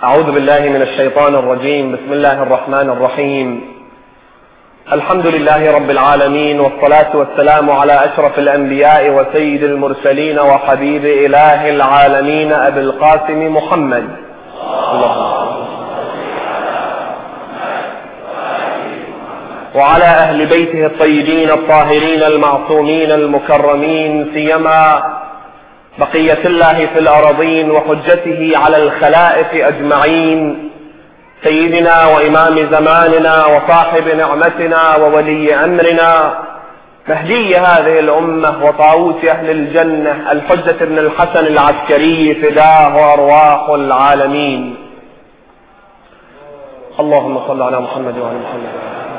أعوذ بالله من الشيطان الرجيم. بسم الله الرحمن الرحيم. الحمد لله رب العالمين، والصلاة والسلام على أشرف الأنبياء وسيد المرسلين وحبيب إله العالمين أبي القاسم محمد. وعلى أهل بيته الطيبين الطاهرين المعصومين المكرمين، سيما بقية الله في الأراضين وحجته على الخلائق أجمعين، سيدنا وإمام زماننا وصاحب نعمتنا وولي أمرنا، مهدي هذه الأمة وطاووس أهل الجنة، الحجة بن الحسن العسكري، فداه أرواح العالمين. اللهم صل على محمد وعلى محمد.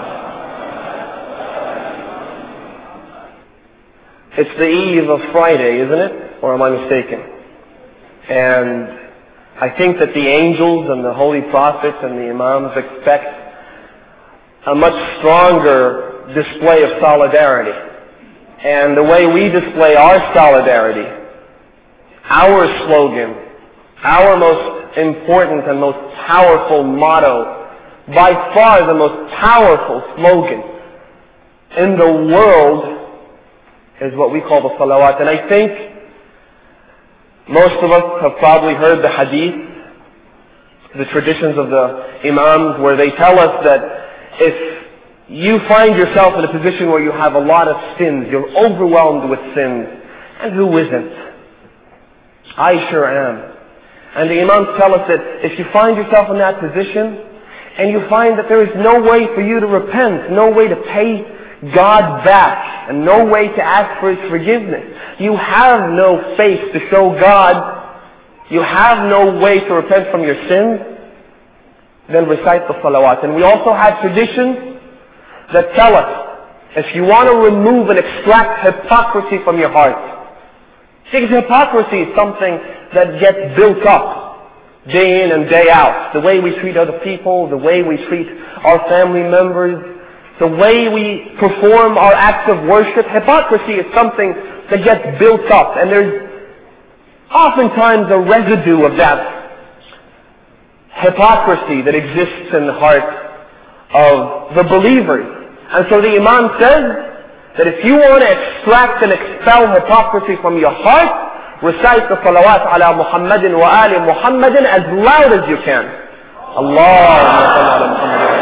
It's the eve of Friday, isn't it? Or am I mistaken? And I think that the angels and the holy prophets and the imams expect a much stronger display of solidarity. And the way we display our solidarity, our slogan, our most important and most powerful motto, by far the most powerful slogan in the world, is what we call the salawat. And I think most of us have probably heard the hadith, the traditions of the imams, where they tell us that if you find yourself in a position where you have a lot of sins, you're overwhelmed with sins, and who isn't? I sure am. And the imams tell us that if you find yourself in that position, and you find that there is no way for you to repent, no way to pay God back, and no way to ask for His forgiveness, you have no face to show God, you have no way to repent from your sins, then recite the salawat. And we also have traditions that tell us, if you want to remove and extract hypocrisy from your heart, because hypocrisy is something that gets built up day in and day out. The way we treat other people, the way we treat our family members, the way we perform our acts of worship, hypocrisy is something that gets built up. And there's oftentimes a residue of that hypocrisy that exists in the heart of the believers. And so the Imam says that if you want to extract and expel hypocrisy from your heart, recite the salawat ala Muhammadin wa ali Muhammadin as loud as you can. Allahumma salli ala Muhammadin.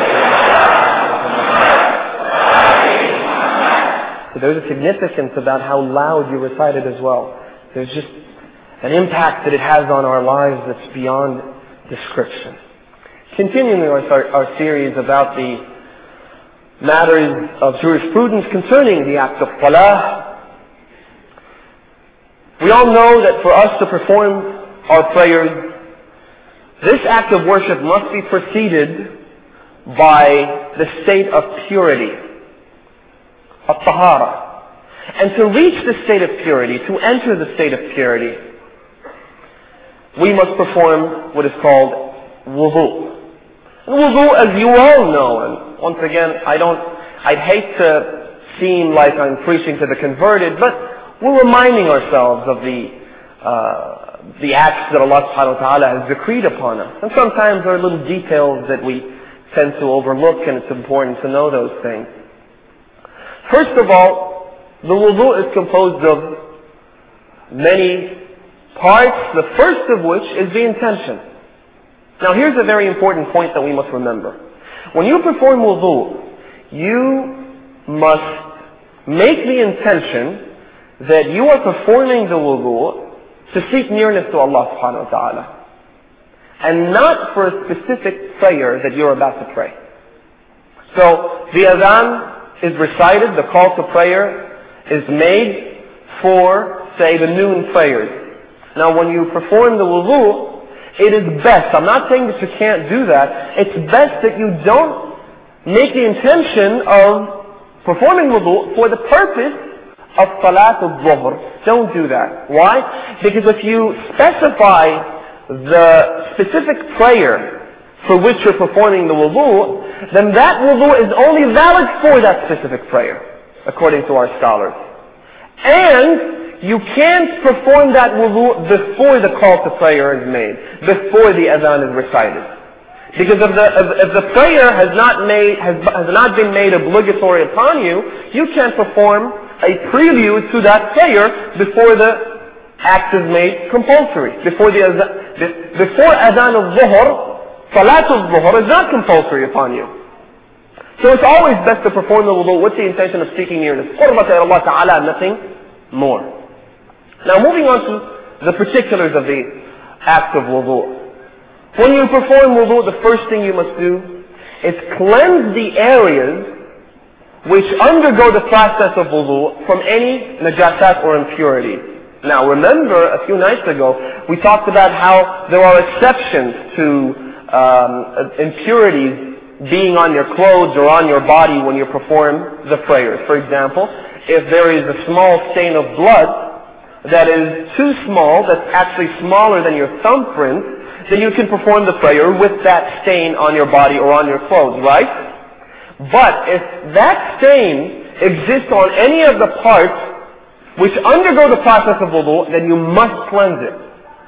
So there's a significance about how loud you recite it as well. There's just an impact that it has on our lives that's beyond description. Continuing our series about the matters of jurisprudence concerning the act of salah, we all know that for us to perform our prayers, this act of worship must be preceded by the state of purity, of tahara. And to reach the state of purity, to enter the state of purity, we must perform what is called wudu. Wudu, as you all know, and once again, I'd hate to seem like I'm preaching to the converted, but we're reminding ourselves of the acts that Allah subhanahu wa ta'ala has decreed upon us. And sometimes there are little details that we tend to overlook, and it's important to know those things. First of all, the wudu is composed of many parts, the first of which is the intention. Now here's a very important point that we must remember. When you perform wudu, you must make the intention that you are performing the wudu to seek nearness to Allah subhanahu wa ta'ala, and not for a specific prayer that you're about to pray. So the adhan is recited, the call to prayer is made for, say, the noon prayers. Now when you perform the wudu, it is best, I'm not saying that you can't do that, it's best that you don't make the intention of performing wudu for the purpose of salat al-dhuhr. Don't do that. Why? Because if you specify the specific prayer for which you're performing the wudu, then that wudu is only valid for that specific prayer, according to our scholars. And you can't perform that wudu before the call to prayer is made, before the adhan is recited. Because if the prayer has not been made obligatory upon you, you can't perform a prelude to that prayer before the act is made compulsory. Before adhan al-zuhr, salat al-zuhr is not compulsory upon you. So it's always best to perform the wudu with the intention of seeking nearness. Qurbata ila Allah ta'ala, nothing more. Now moving on to the particulars of the act of wudu. When you perform wudu, the first thing you must do is cleanse the areas which undergo the process of wudu from any najasat or impurity. Now remember, a few nights ago, we talked about how there are exceptions to impurities being on your clothes or on your body when you perform the prayers. For example, if there is a small stain of blood that is too small, that's actually smaller than your thumbprint, then you can perform the prayer with that stain on your body or on your clothes, right? But if that stain exists on any of the parts which undergo the process of wudu, then you must cleanse it.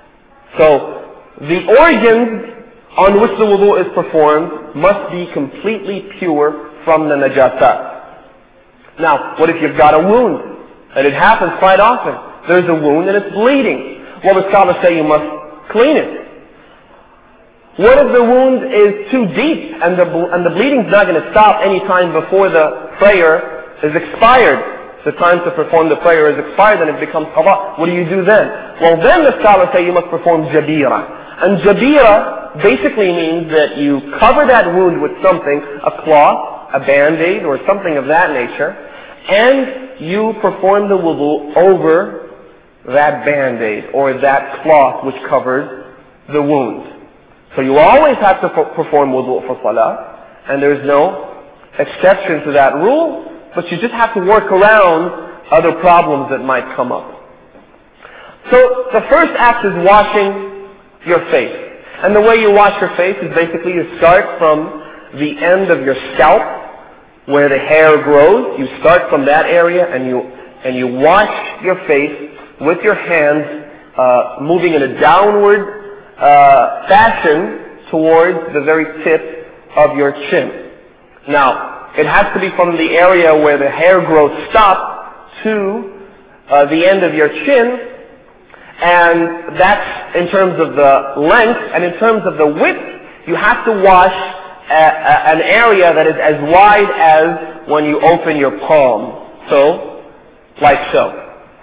So the organs on which the wudu is performed must be completely pure from the najasat. Now, what if you've got a wound? And it happens quite often. There's a wound and it's bleeding. Well, the scholars say you must clean it. What if the wound is too deep and the bleeding's not going to stop any time before the prayer is expired? The time to perform the prayer is expired and it becomes qada. What do you do then? Well, then the scholars say you must perform jabira. And jabira basically means that you cover that wound with something, a cloth, a band-aid, or something of that nature, and you perform the wudu over that band-aid or that cloth which covers the wound. So you always have to perform wudu for salah, and there's no exception to that rule, but you just have to work around other problems that might come up. So the first act is washing your face. And the way you wash your face is basically you start from the end of your scalp, where the hair grows. You start from that area and you wash your face with your hands moving in a downward fashion towards the very tip of your chin. Now, it has to be from the area where the hair growth stops to the end of your chin, and that's in terms of the length. And in terms of the width, you have to wash an area that is as wide as when you open your palm. So, like so.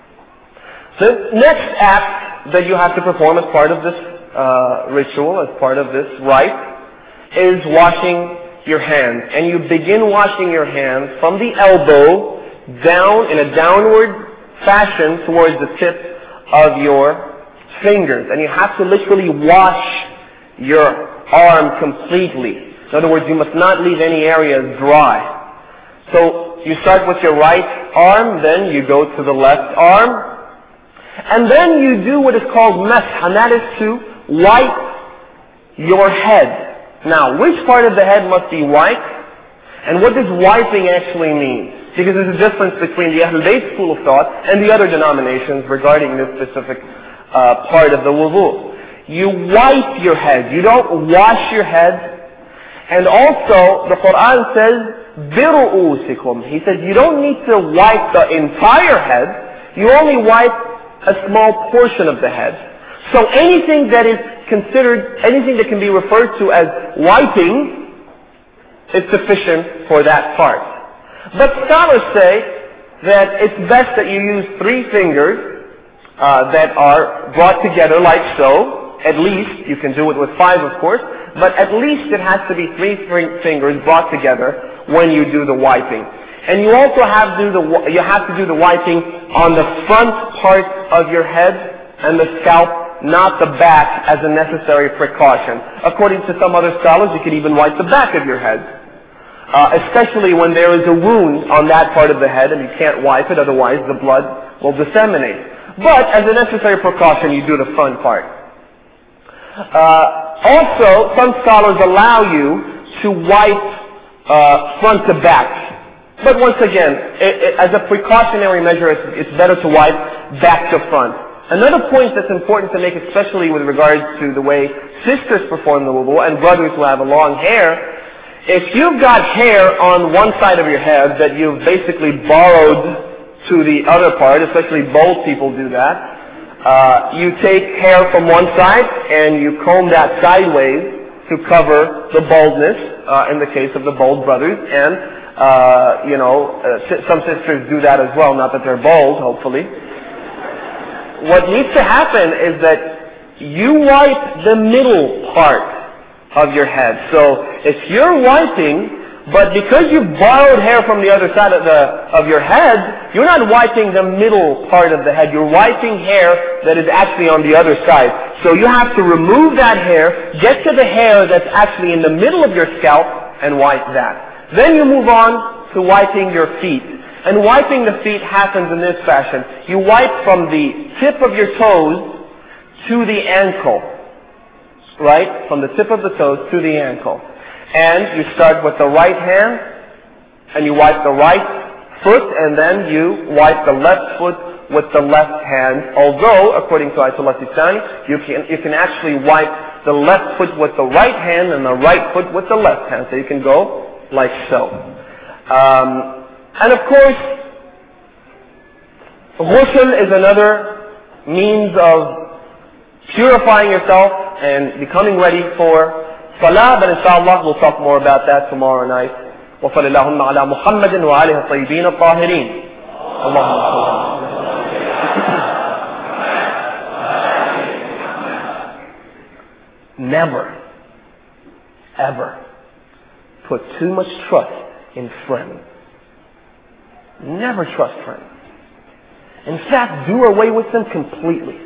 The next act that you have to perform as part of this ritual, as part of this rite, is washing your hands. And you begin washing your hands from the elbow down in a downward fashion towards the tip of your fingers. And you have to literally wash your arm completely. In other words, you must not leave any areas dry. So you start with your right arm, then you go to the left arm, and then you do what is called mash, and that is to wipe your head. Now, which part of the head must be wiped? And what does wiping actually mean? Because there's a difference between the Ahlul Bayt school of thought and the other denominations regarding this specific part of the wudu. You wipe your head. You don't wash your head. And also, the Quran says, بِرُؤُوسِكُمْ. He says you don't need to wipe the entire head. You only wipe a small portion of the head. So anything that is considered, anything that can be referred to as wiping is sufficient for that part. But scholars say that it's best that you use 3 fingers that are brought together like so. At least, you can do it with 5 of course, but at least it has to be 3 fingers brought together when you do the wiping. And you also have to do the wiping on the front part of your head and the scalp, not the back, as a necessary precaution. According to some other scholars, you could even wipe the back of your head. Especially when there is a wound on that part of the head and you can't wipe it, otherwise the blood will disseminate. But as a necessary precaution, you do the front part. Also, some scholars allow you to wipe front to back But once again, as a precautionary measure, it's better to wipe back to front. Another point that's important to make, especially with regards to the way sisters perform the wudu and brothers who have a long hair, if you've got hair on one side of your head that you've basically borrowed to the other part, especially bald people do that, you take hair from one side and you comb that sideways to cover the baldness, in the case of the bald brothers, and some sisters do that as well, not that they're bald, hopefully. What needs to happen is that you wipe the middle part of your head. So if you're wiping, but because you borrowed hair from the other side of your head, you're not wiping the middle part of the head. You're wiping hair that is actually on the other side. So you have to remove that hair, get to the hair that's actually in the middle of your scalp, and wipe that. Then you move on to wiping your feet. And wiping the feet happens in this fashion. You wipe from the tip of your toes to the ankle. Right? From the tip of the toes to the ankle. And you start with the right hand, and you wipe the right foot, and then you wipe the left foot with the left hand. Although, according to Ayatollah Sistani, you can actually wipe the left foot with the right hand and the right foot with the left hand. So you can go like so. And of course, ghusl is another means of purifying yourself and becoming ready for salah, but inshallah we'll talk more about that tomorrow night. وصل اللهم على محمد وآله الطيبين الطاهرين. اللهم Never, ever put too much trust in friends. Never trust friends. In fact, do away with them completely.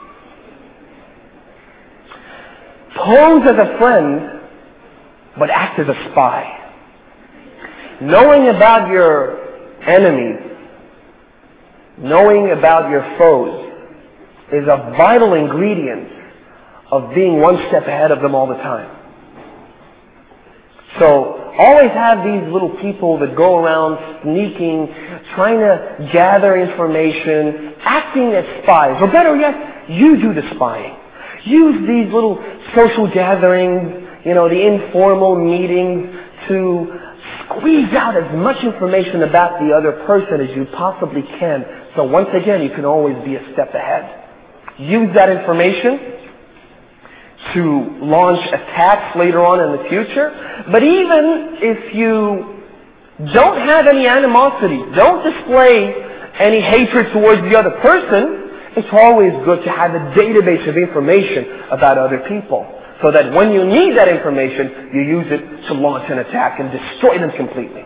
Pose as a friend, but act as a spy. Knowing about your enemies, knowing about your foes, is a vital ingredient of being one step ahead of them all the time. So, always have these little people that go around sneaking, trying to gather information, acting as spies. Or better yet, you do the spying. Use these little social gatherings, the informal meetings to squeeze out as much information about the other person as you possibly can. So once again, you can always be a step ahead. Use that information to launch attacks later on in the future. But even if you don't have any animosity, don't display any hatred towards the other person, it's always good to have a database of information about other people, so that when you need that information, you use it to launch an attack and destroy them completely.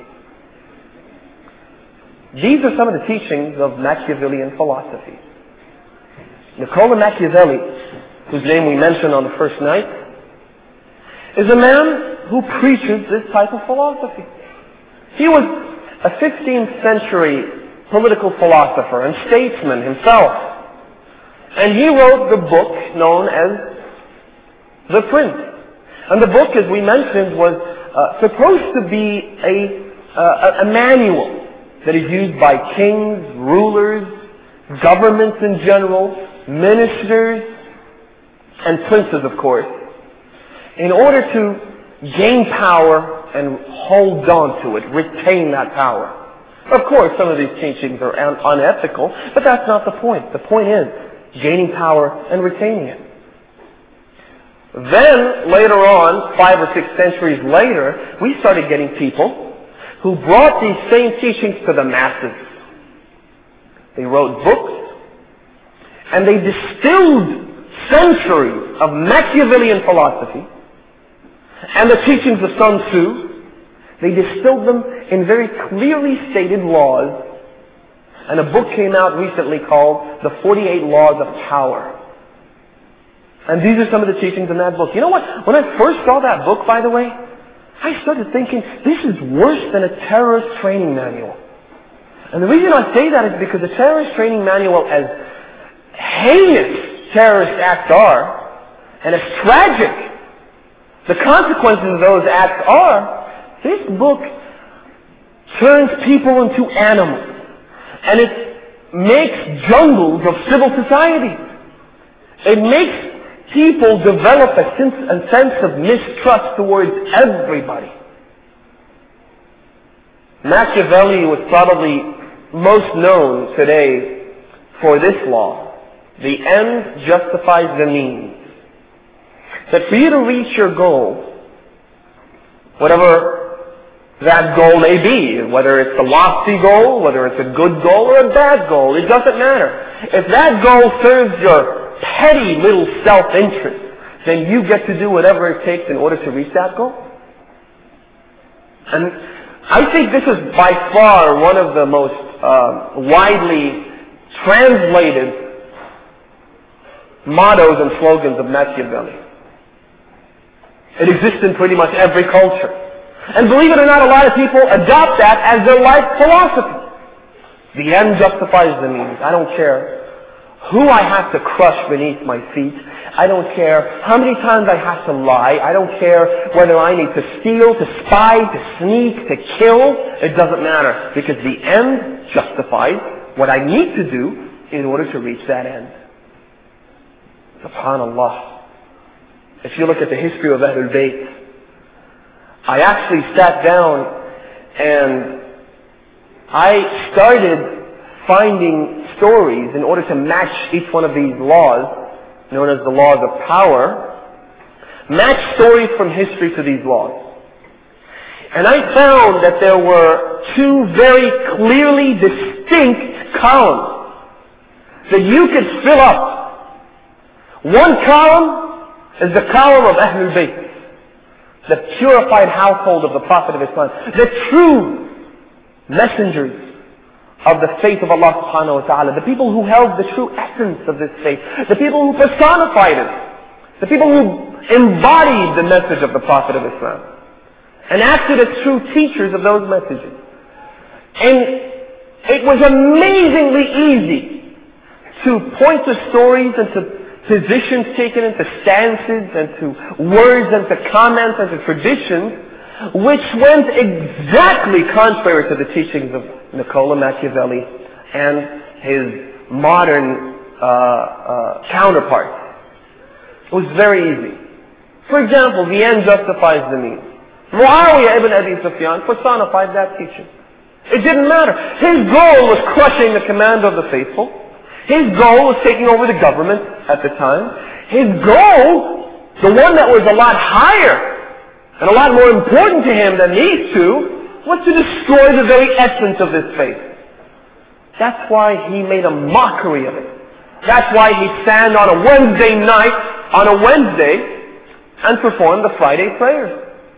These are some of the teachings of Machiavellian philosophy. Niccolo Machiavelli, whose name we mentioned on the first night, is a man who preaches this type of philosophy. He was a 15th century political philosopher and statesman himself. And he wrote the book known as The Prince. And the book, as we mentioned, was supposed to be a manual that is used by kings, rulers, governments in general, ministers, and princes, of course, in order to gain power and hold on to it, retain that power. Of course, some of these teachings are unethical, but that's not the point. The point is gaining power and retaining it. Then, later on, 5 or 6 centuries later, we started getting people who brought these same teachings to the masses. They wrote books, and they distilled centuries of Machiavellian philosophy and the teachings of Sun Tzu. They distilled them in very clearly stated laws, and a book came out recently called The 48 Laws of Power. And these are some of the teachings in that book. You know what? When I first saw that book, by the way, I started thinking, this is worse than a terrorist training manual. And the reason I say that is because the terrorist training manual, as heinous terrorist acts are, and as tragic the consequences of those acts are, this book turns people into animals. And it makes jungles of civil society. It makes people develop a sense of mistrust towards everybody. Machiavelli was probably most known today for this law. The end justifies the means. That for you to reach your goal, whatever that goal may be, whether it's a lofty goal, whether it's a good goal or a bad goal, it doesn't matter. If that goal serves your petty little self-interest, then you get to do whatever it takes in order to reach that goal. And I think this is by far one of the most widely translated mottos and slogans of Machiavelli. It exists in pretty much every culture. And believe it or not, a lot of people adopt that as their life philosophy. The end justifies the means. I don't care who I have to crush beneath my feet. I don't care how many times I have to lie. I don't care whether I need to steal, to spy, to sneak, to kill. It doesn't matter, because the end justifies what I need to do in order to reach that end. SubhanAllah. If you look at the history of Ahlul Bayt, I actually sat down and I started finding stories in order to match each one of these laws, known as the laws of power, match stories from history to these laws. And I found that there were two very clearly distinct columns that you could fill up. One column is the column of Ahlul Bayt, the purified household of the Prophet of Islam, the true messengers of the faith of Allah subhanahu wa ta'ala, the people who held the true essence of this faith, the people who personified it, the people who embodied the message of the Prophet of Islam, and acted as true teachers of those messages. And it was amazingly easy to point to stories and to positions taken, into stances, and to words, and to comments, and to traditions, which went exactly contrary to the teachings of Niccolo Machiavelli and his modern counterparts. It was very easy. For example, the end justifies the means. Muawiyah ibn Abi Sufyan personified that teaching. It didn't matter. His goal was crushing the commander of the faithful. His goal was taking over the government at the time. His goal, the one that was a lot higher and a lot more important to him than these two, was to destroy the very essence of this faith. That's why he made a mockery of it. That's why he stand on a Wednesday night, on a Wednesday, and performed the Friday prayers.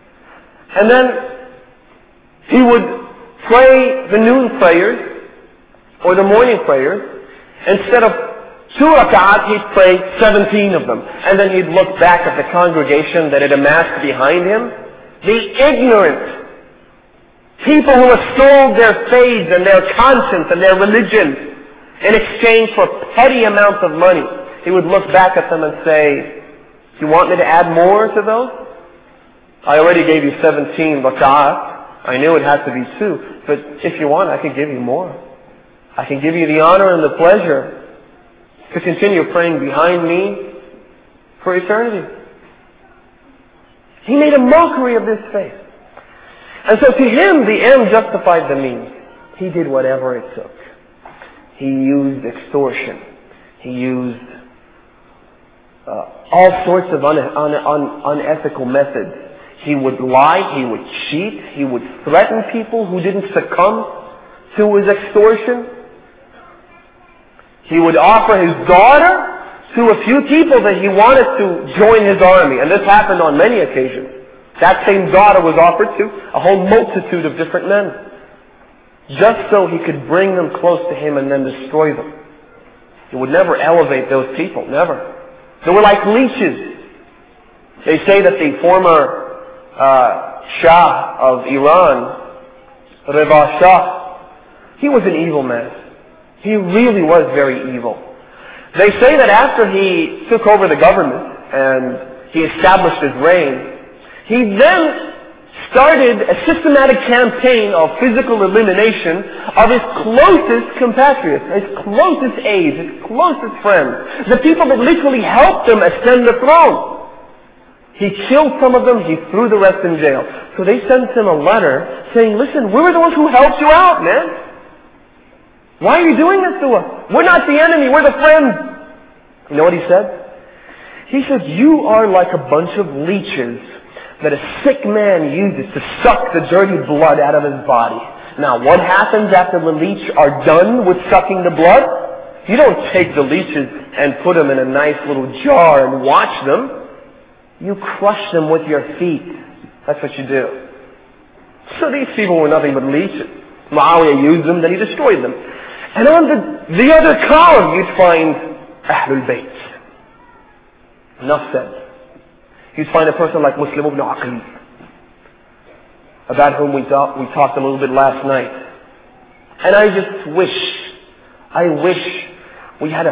And then he would pray the noon prayers or the morning prayers. Instead of 2 rak'at, he'd pray 17 of them. And then he'd look back at the congregation that had amassed behind him. The ignorant people who have sold their faith and their conscience and their religion in exchange for petty amounts of money. He would look back at them and say, "You want me to add more to those? I already gave you 17 rak'at. I knew it had to be 2. But if you want, I can give you more. I can give you the honor and the pleasure to continue praying behind me for eternity." He made a mockery of this faith. And so to him, the end justified the means. He did whatever it took. He used extortion. He used all sorts of unethical methods. He would lie, he would cheat, he would threaten people who didn't succumb to his extortion. He would offer his daughter to a few people that he wanted to join his army. And this happened on many occasions. That same daughter was offered to a whole multitude of different men, just so he could bring them close to him and then destroy them. He would never elevate those people, never. They were like leeches. They say that the former Shah of Iran, Reza Shah, he was an evil man. He really was very evil. They say that after he took over the government and he established his reign, he then started a systematic campaign of physical elimination of his closest compatriots, his closest aides, his closest friends, the people that literally helped him ascend the throne. He killed some of them, he threw the rest in jail. So they sent him a letter saying, listen, we were the ones who helped you out, man. Why are you doing this to us? We're not the enemy, we're the friends. You know what he said? He said, you are like a bunch of leeches that a sick man uses to suck the dirty blood out of his body. Now, what happens after the leech are done with sucking the blood? You don't take the leeches and put them in a nice little jar and watch them. You crush them with your feet. That's what you do. So these people were nothing but leeches. Muawiyah used them, then he destroyed them. And on the other column, you'd find Ahlul Bayt. Enough said. You'd find a person like Muslim ibn Aqil, about whom we talked a little bit last night. And I wish we had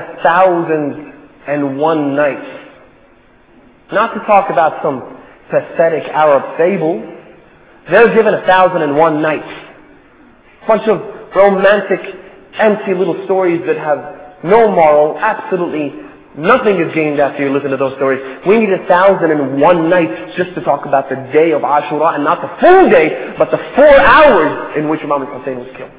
1,001 nights. Not to talk about some pathetic Arab fable. They're given 1,001 nights. A bunch of romantic, empty little stories that have no moral, absolutely nothing is gained after you listen to those stories. We need 1,001 nights just to talk about the day of Ashura, and not the full day, but the 4 hours in which Imam Hussein was killed.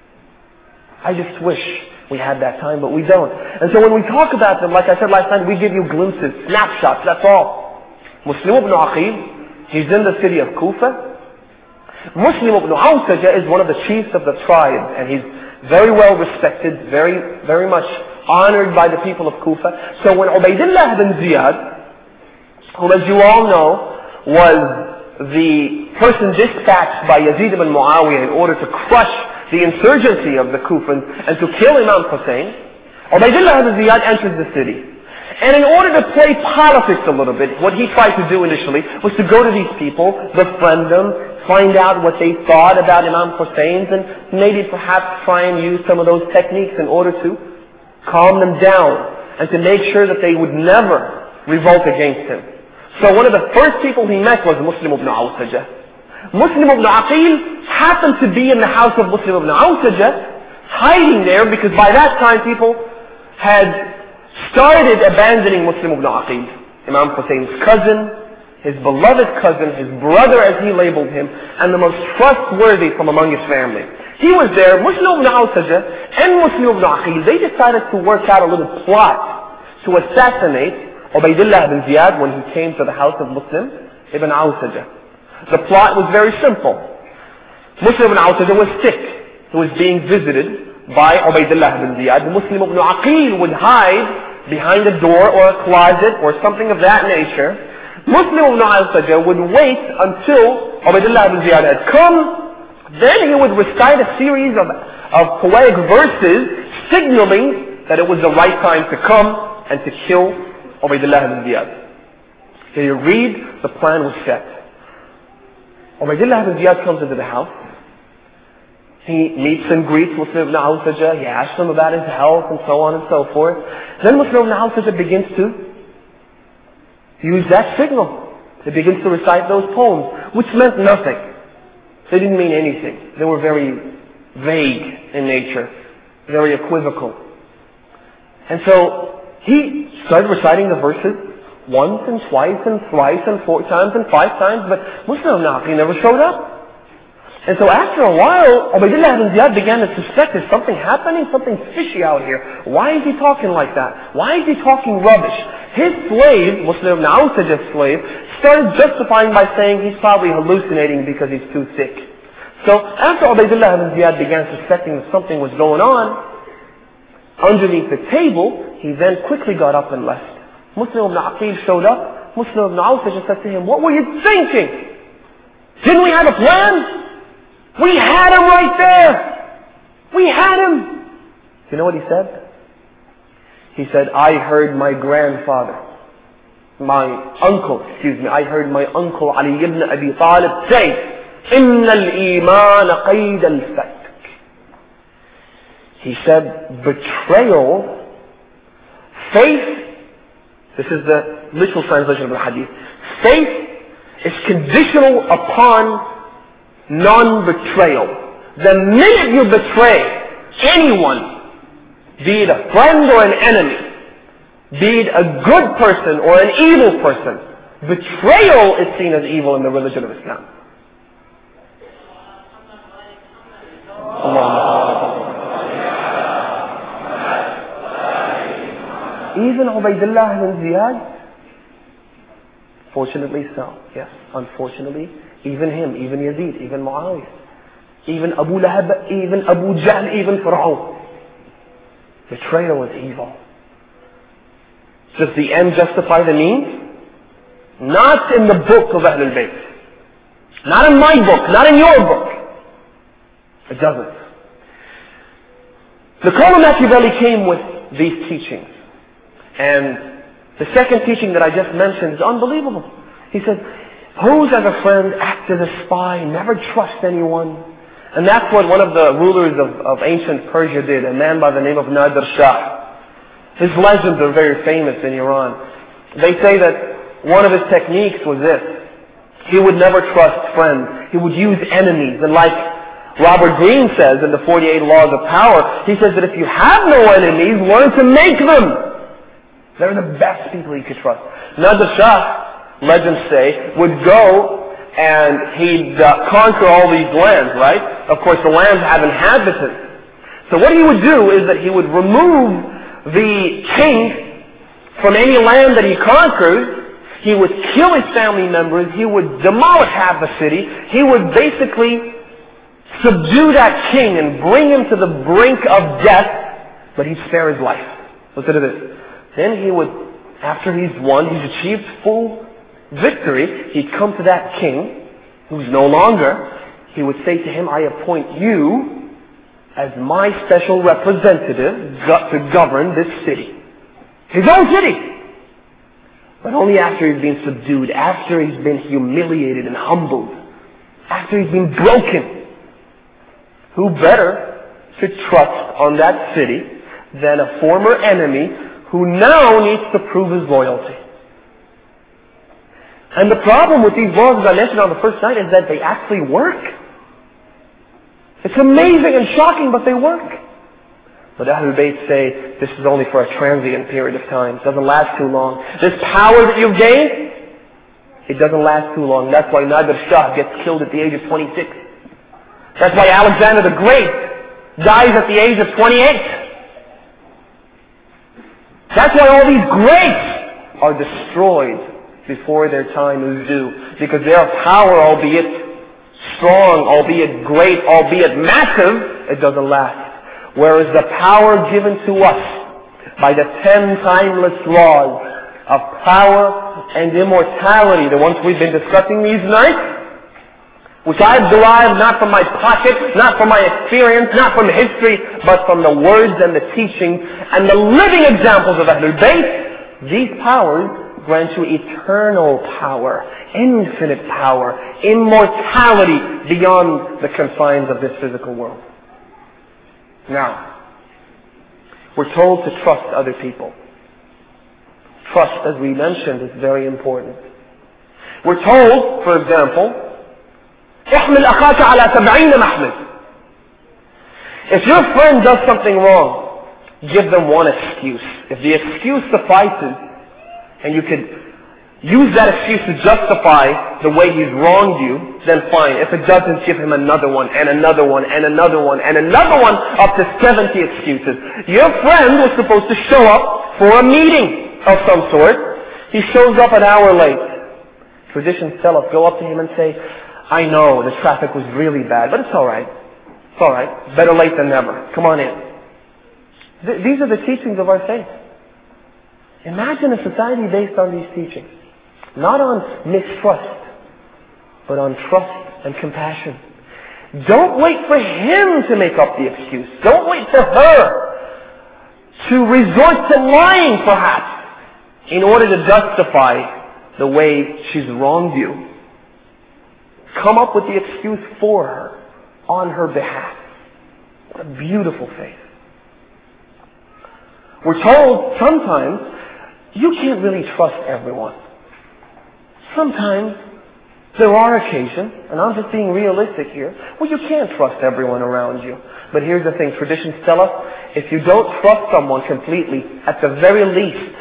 I just wish we had that time, but we don't. And so when we talk about them, like I said last time, we give you glimpses, snapshots, that's all. Muslim ibn Aqil, he's in the city of Kufa. Muslim ibn Awsaja is one of the chiefs of the tribe, and he's very well respected, very, very much honored by the people of Kufa. So when Ubaydullah bin Ziyad, who as you all know, was the person dispatched by Yazid ibn Muawiyah in order to crush the insurgency of the Kufans and to kill Imam Hussein, Ubaydullah bin Ziyad enters the city. And in order to play politics a little bit, what he tried to do initially was to go to these people, befriend them, find out what they thought about Imam Hussein, and maybe perhaps try and use some of those techniques in order to calm them down and to make sure that they would never revolt against him. So one of the first people he met was Muslim ibn Awsaja. Muslim ibn Aqil happened to be in the house of Muslim ibn Awsaja, hiding there because by that time people had started abandoning Muslim ibn Aqil, Imam Hussein's cousin, his beloved cousin, his brother as he labeled him, and the most trustworthy from among his family. He was there, Muslim ibn Awsaja and Muslim ibn Aqil, they decided to work out a little plot to assassinate Ubaydullah bin Ziyad when he came to the house of Muslim ibn Awsaja. The plot was very simple. Muslim ibn Awsaja was sick. He was being visited by Ubaydullah bin Ziyad. Muslim ibn Aqil would hide behind a door or a closet or something of that nature. Muslim ibn Awsaja would wait until Ubaydullah bin Ziyad had come. Then he would recite a series of poetic verses signaling that it was the right time to come and to kill Ubaydullah bin Ziyad. Here you read, the plan was set. Ubaydullah bin Ziyad comes into the house. He meets and greets Muslim ibn Awsaja. He asks him about his health and so on and so forth. Then Muslim ibn Awsaja begins to use that signal. He begins to recite those poems, which meant nothing. They didn't mean anything. They were very vague in nature, very equivocal. And so he started reciting the verses once and twice and thrice and 4 times and 5 times, but Muslim ibn Aqil never showed up. And so after a while, Ubaydullah bin Ziyad began to suspect there's something happening, something fishy out here. Why is he talking like that? Why is he talking rubbish? His slave, Muslim ibn Awsaja's slave, started justifying by saying he's probably hallucinating because he's too sick. So after Ubaydullah bin Ziyad began suspecting that something was going on underneath the table, he then quickly got up and left. Muslim ibn Aqil showed up. Muslim ibn Awsaja said to him, "What were you thinking? Didn't we have a plan? We had him right there. We had him." You know what he said? He said, I heard my uncle Ali ibn Abi Talib say, إِنَّ الْإِيمَانَ قَيْدَ الْفَتْكِ. He said, betrayal, faith, this is the literal translation of the hadith, faith is conditional upon non-betrayal. The minute you betray anyone, be it a friend or an enemy, be it a good person or an evil person, betrayal is seen as evil in the religion of Islam. Even Ubaydullah ibn Ziyad, fortunately so, yes, unfortunately, even him, even Yazid, even Muawiyah, even Abu Lahab, even Abu Jahl, even Fir'aun. Betrayal is evil. Does the end justify the means? Not in the book of Ahlul Bayt. Not in my book, not in your book. It doesn't. Niccolo Machiavelli came with these teachings. And the second teaching that I just mentioned is unbelievable. He said, pose as a friend, act as a spy, never trust anyone. And that's what one of the rulers of ancient Persia did, a man by the name of Nadir Shah. His legends are very famous in Iran. They say that one of his techniques was this. He would never trust friends. He would use enemies. And like Robert Greene says in the 48 Laws of Power, he says that if you have no enemies, learn to make them. They're the best people you could trust. Nadir Shah, legends say, would go and he'd conquer all these lands, right? Of course, the lands have inhabitants. So what he would do is that he would remove the king from any land that he conquers. He would kill his family members. He would demolish half the city. He would basically subdue that king and bring him to the brink of death, but he'd spare his life. Listen to this. Then he would, after he's won, he's achieved full victory, he'd come to that king, who's no longer, he would say to him, I appoint you as my special representative to govern this city. His own city. But only after he's been subdued, after he's been humiliated and humbled, after he's been broken. Who better to trust on that city than a former enemy who now needs to prove his loyalty? And the problem with these laws, as I mentioned on the first night, is that they actually work. It's amazing and shocking, but they work. But Ahlul Bayt say this is only for a transient period of time. It doesn't last too long. This power that you've gained, it doesn't last too long. That's why Nadir Shah gets killed at the age of 26. That's why Alexander the Great dies at the age of 28. That's why all these greats are destroyed before their time is due. Because their power, albeit strong, albeit great, albeit massive, it doesn't last. Whereas the power given to us by the 10 timeless laws of power and immortality, the ones we've been discussing these nights, which I've derived not from my pocket, not from my experience, not from history, but from the words and the teachings and the living examples of Ahlul Bayt, these powers grant you eternal power, infinite power, immortality beyond the confines of this physical world. Now, we're told to trust other people. Trust, as we mentioned, is very important. We're told, for example, احمل أخاك على 70 محمل. If your friend does something wrong, give them one excuse. If the excuse suffices, and you could use that excuse to justify the way he's wronged you, then fine. If it doesn't, give him another one, and another one, and another one, and another one, up to 70 excuses. Your friend was supposed to show up for a meeting of some sort. He shows up an hour late. Traditions tell us, go up to him and say, I know the traffic was really bad, but it's alright. It's alright. Better late than never. Come on in. These are the teachings of our faith. Imagine a society based on these teachings. Not on mistrust, but on trust and compassion. Don't wait for him to make up the excuse. Don't wait for her to resort to lying, perhaps, in order to justify the way she's wronged you. Come up with the excuse for her, on her behalf. What a beautiful faith. We're told sometimes you can't really trust everyone. Sometimes There are occasions, and I'm just being realistic here, where you can't trust everyone around you. But here's the thing, traditions tell us, if you don't trust someone completely, at the very least,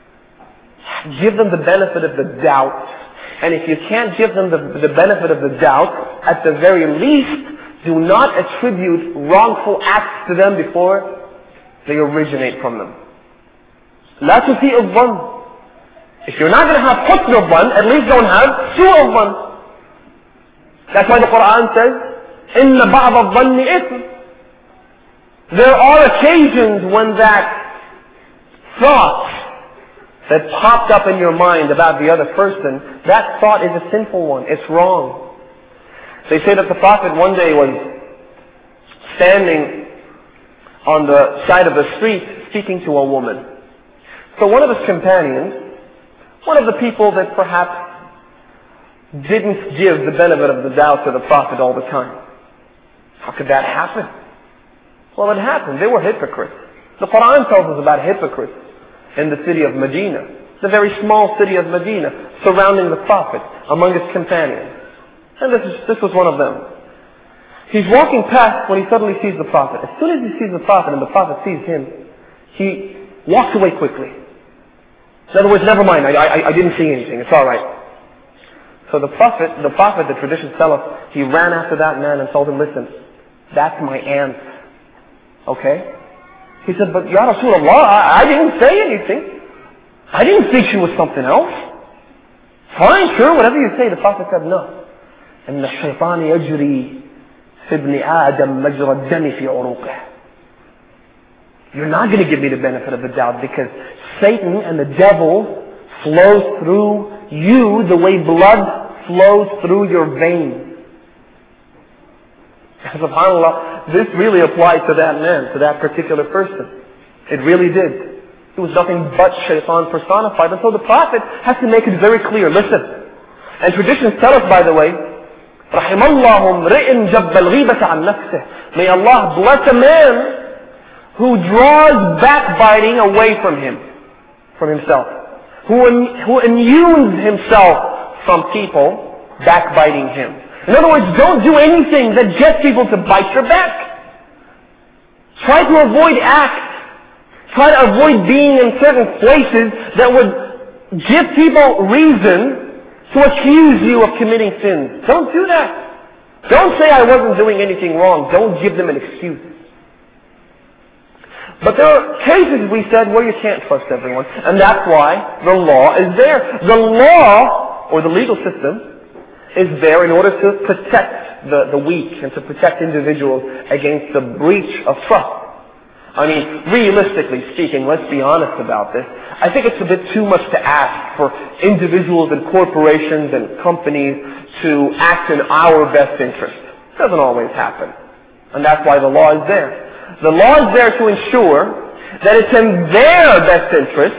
give them the benefit of the doubt. And if you can't give them the benefit of the doubt, at the very least, do not attribute wrongful acts to them before they originate from them. لا تسيء الظن. If you're not going to have husn al-dhann, at least don't have su' al-dhann. That's why the Quran says, إِنَّ بَعْضَ الظَّنِّ إِثْمٍ. There are occasions when that thought that popped up in your mind about the other person, that thought is a sinful one. It's wrong. They say that the Prophet one day was standing on the side of the street speaking to a woman. So one of his companions, one of the people that perhaps didn't give the benefit of the doubt to the Prophet all the time. How could that happen? Well, it happened. They were hypocrites. The Quran tells us about hypocrites in the city of Medina, the very small city of Medina, surrounding the Prophet, among his companions. And this was one of them. He's walking past when he suddenly sees the Prophet. As soon as he sees the Prophet and the Prophet sees him, he walks away quickly. In other words, never mind, I didn't see anything, it's alright. So the Prophet, the traditions tell us, he ran after that man and told him, listen, that's my aunt. Okay? He said, but Ya Rasulullah, I didn't say anything. I didn't think she was something else. Fine, sure, whatever you say. The Prophet said, no. إن الشيطان يجري في ابن آدم مجرى الدم في عروقه. You're not going to give me the benefit of the doubt because Satan and the devil flows through you the way blood flows through your veins. SubhanAllah, this really applied to that man, to that particular person. It really did. It was nothing but shaitan personified. And so the Prophet has to make it very clear. Listen. And traditions tell us, by the way, رحم الله امرئ جب الغيبة عن نفسه. May Allah bless a man who draws backbiting away from himself. Who immunes himself from people backbiting him. In other words, don't do anything that gets people to bite your back. Try to avoid acts. Try to avoid being in certain places that would give people reason to accuse you of committing sins. Don't do that. Don't say I wasn't doing anything wrong. Don't give them an excuse. But there are cases, we said, where you can't trust everyone. And that's why the law is there. The law, or the legal system, is there in order to protect the weak and to protect individuals against the breach of trust. I mean, realistically speaking, let's be honest about this. I think it's a bit too much to ask for individuals and corporations and companies to act in our best interest. It doesn't always happen. And that's why the law is there. The law is there to ensure that it's in their best interest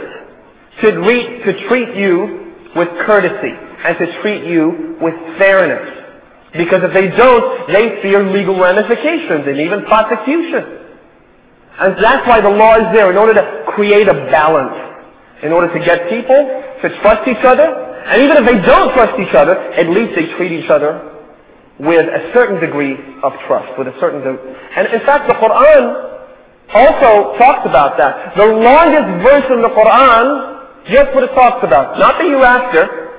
to treat you with courtesy and to treat you with fairness. Because if they don't, they fear legal ramifications and even prosecution. And that's why the law is there, in order to create a balance. In order to get people to trust each other. And even if they don't trust each other, at least they treat each other with a certain degree of trust. And in fact, the Quran also talks about that. The longest verse in the Quran, just what it talks about. Not the hereafter.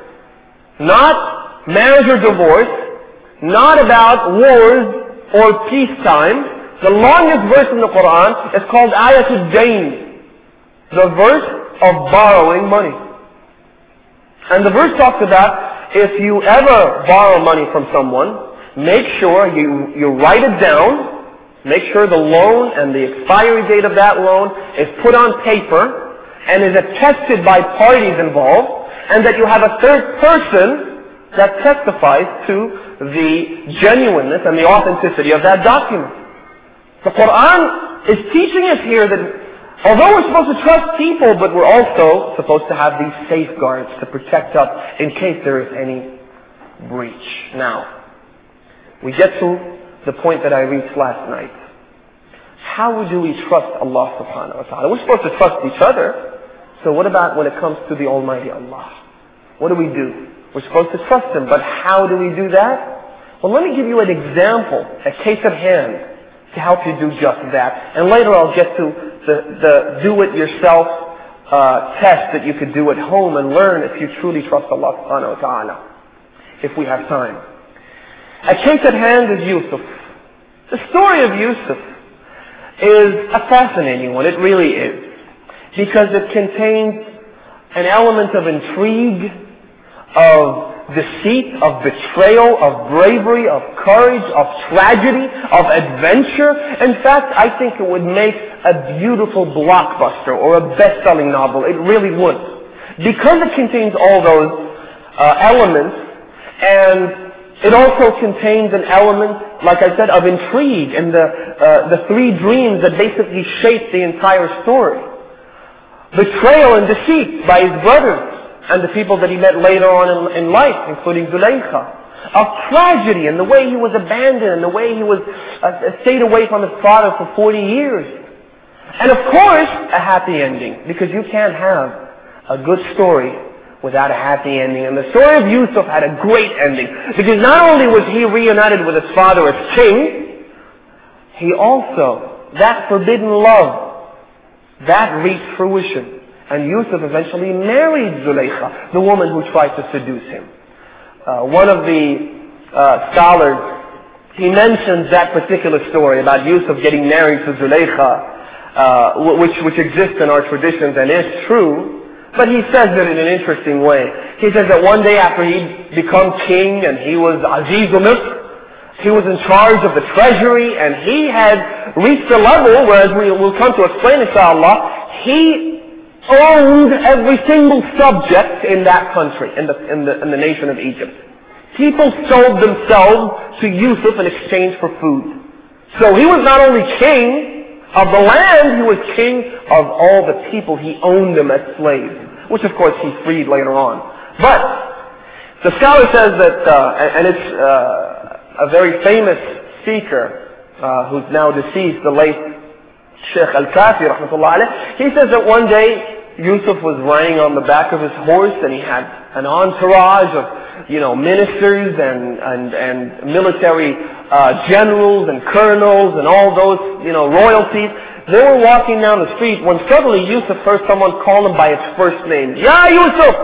Not marriage or divorce. Not about wars or peacetime. The longest verse in the Quran is called Ayatul Dain, the verse of borrowing money. And the verse talks about if you ever borrow money from someone, make sure you write it down, make sure the loan and the expiry date of that loan is put on paper and is attested by parties involved, and that you have a third person that testifies to the genuineness and the authenticity of that document. The Quran is teaching us here that although we're supposed to trust people, but we're also supposed to have these safeguards to protect us in case there is any breach. Now, we get to the point that I reached last night. How do we trust Allah subhanahu wa ta'ala? We're supposed to trust each other. So what about when it comes to the Almighty Allah? What do we do? We're supposed to trust him. But how do we do that? Well, let me give you an example, a case at hand, to help you do just that. And later I'll get to the do-it-yourself test that you could do at home and learn if you truly trust Allah subhanahu wa ta'ala, if we have time. A case at hand is Yusuf. The story of Yusuf is a fascinating one. It really is. Because it contains an element of intrigue, of deceit, of betrayal, of bravery, of courage, of tragedy, of adventure. In fact, I think it would make a beautiful blockbuster or a best-selling novel. It really would. Because it contains all those elements, and it also contains an element, like I said, of intrigue and the three dreams that basically shape the entire story. Betrayal and deceit by his brothers and the people that he met later on in life, including Zulaykha. Of tragedy and the way he was abandoned and the way he was stayed away from his father for 40 years. And of course, a happy ending, because you can't have a good story without a happy ending. And the story of Yusuf had a great ending, because not only was he reunited with his father as king, he also, that forbidden love, that reached fruition. And Yusuf eventually married Zulaykha, the woman who tried to seduce him. One of the scholars, he mentions that particular story about Yusuf getting married to Zulaykha, which exists in our traditions and is true. But he says it in an interesting way. He says that one day after he'd become king and he was Aziz Misr, he was in charge of the treasury, and he had reached a level where, as we will come to explain, inshallah, he owned every single subject in that country, in the nation of Egypt. People sold themselves to Yusuf in exchange for food. So he was not only king of the land, he was king of all the people. He owned them as slaves, which of course he freed later on. But the scholar says that, and it's a very famous speaker who's now deceased, the late Sheikh Al-Kafi, rahmatullah alayh, he says that one day Yusuf was riding on the back of his horse, and he had an entourage of, ministers and military generals and colonels and all those, royalties. They were walking down the street when suddenly Yusuf heard someone call him by his first name. Ya Yusuf!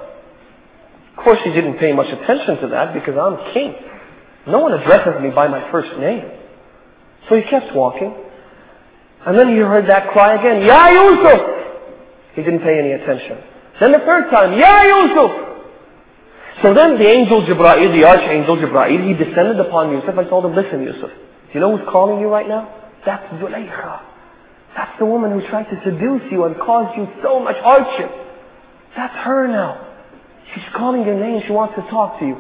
Of course he didn't pay much attention to that, because I'm king. No one addresses me by my first name. So he kept walking. And then he heard that cry again. Ya Yusuf! He didn't pay any attention. Then the third time, Ya Yusuf! So then the angel Jibra'il, the archangel Jibra'il, he descended upon Yusuf and told him, listen Yusuf, do you know who's calling you right now? That's Zulaykha. That's the woman who tried to seduce you and caused you so much hardship. That's her now. She's calling your name. She wants to talk to you.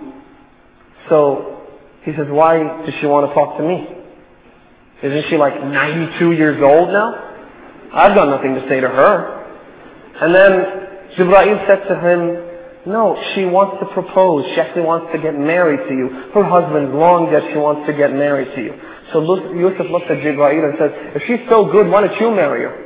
So he says, why does she want to talk to me? Isn't she like 92 years old now? I've got nothing to say to her. And then Jibra'il said to him, no, she wants to propose. She actually wants to get married to you. Her husband's long dead. She wants to get married to you. So Yusuf looked at Jibra'il and said, if she's so good, why don't you marry her?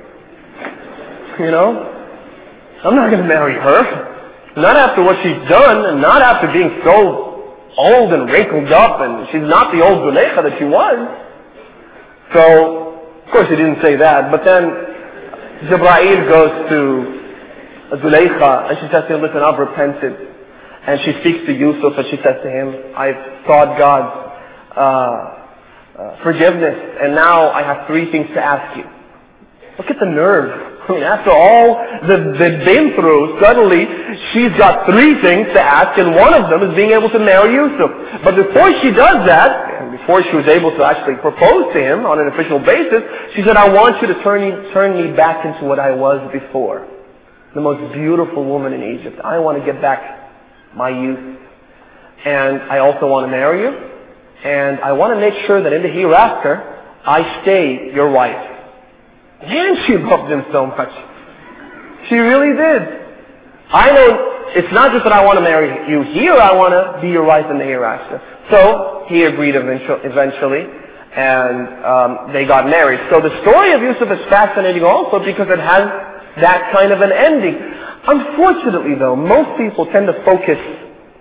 I'm not going to marry her. Not after what she's done, and not after being so old and wrinkled up, and she's not the old Zulaykha that she was. So, of course he didn't say that, but then Jibra'il goes to Zulaykha, and she says to him, listen, I've repented. And she speaks to Yusuf, and she says to him, I've sought God's forgiveness, and now I have three things to ask you. Look at the nerve. I mean, after all they've been through, suddenly she's got three things to ask, and one of them is being able to marry Yusuf. But before she does that, and before she was able to actually propose to him on an official basis, she said, I want you to turn me back into what I was before. The most beautiful woman in Egypt. I want to get back my youth. And I also want to marry you. And I want to make sure that in the hereafter, I stay your wife. Man, she loved him so much. She really did. I know it's not just that I want to marry you here, I want to be your wife in the hereafter. So he agreed eventually, and they got married. So the story of Yusuf is fascinating also because it has that kind of an ending. Unfortunately though, most people tend to focus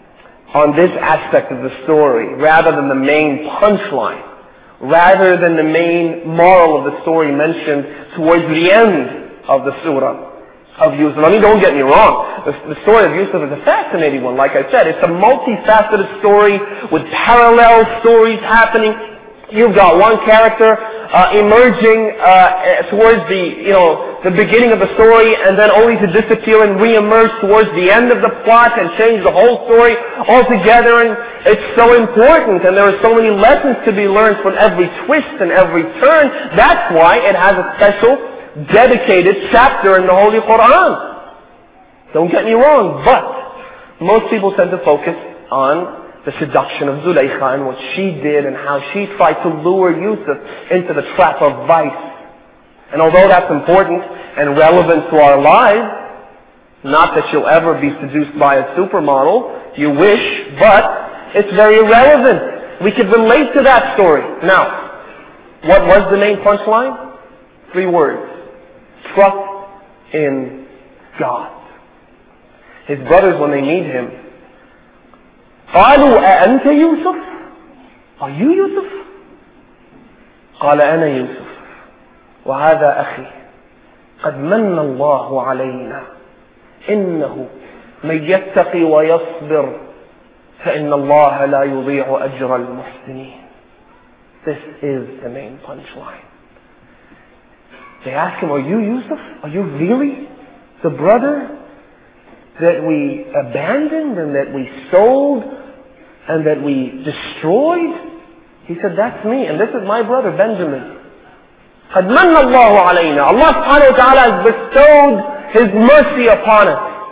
on this aspect of the story rather than the main punchline, rather than the main moral of the story mentioned towards the end of the surah of Yusuf. I mean, don't get me wrong. The story of Yusuf is a fascinating one. Like I said, it's a multifaceted story with parallel stories happening. You've got one character emerging towards the beginning of the story, and then only to disappear and re-emerge towards the end of the plot and change the whole story altogether. And it's so important, and there are so many lessons to be learned from every twist and every turn. That's why it has a special dedicated chapter in the Holy Quran. Don't get me wrong, but most people tend to focus on the seduction of Zulaykha and what she did and how she tried to lure Yusuf into the trap of vice. And although that's important and relevant to our lives, not that you'll ever be seduced by a supermodel, you wish, but it's very relevant. We could relate to that story. Now, what was the main punchline? 3 words. Trust in God. His brothers, when they meet him, قالوا أأنت يوسف? Are you Yusuf? قال أنا يوسف وهذا أخي قد من الله علينا إنه من يتقي ويصبر فإن الله لا يضيع أجر المحسنين. This is the main punchline. They ask him, are you Yusuf? Are you really the brother that we abandoned and that we sold and that we destroyed? He said, that's me, and this is my brother Benjamin. قَدْ مَنَّ اللَّهُ عَلَيْنَا. Allah subhanahu wa ta'ala has bestowed His mercy upon us.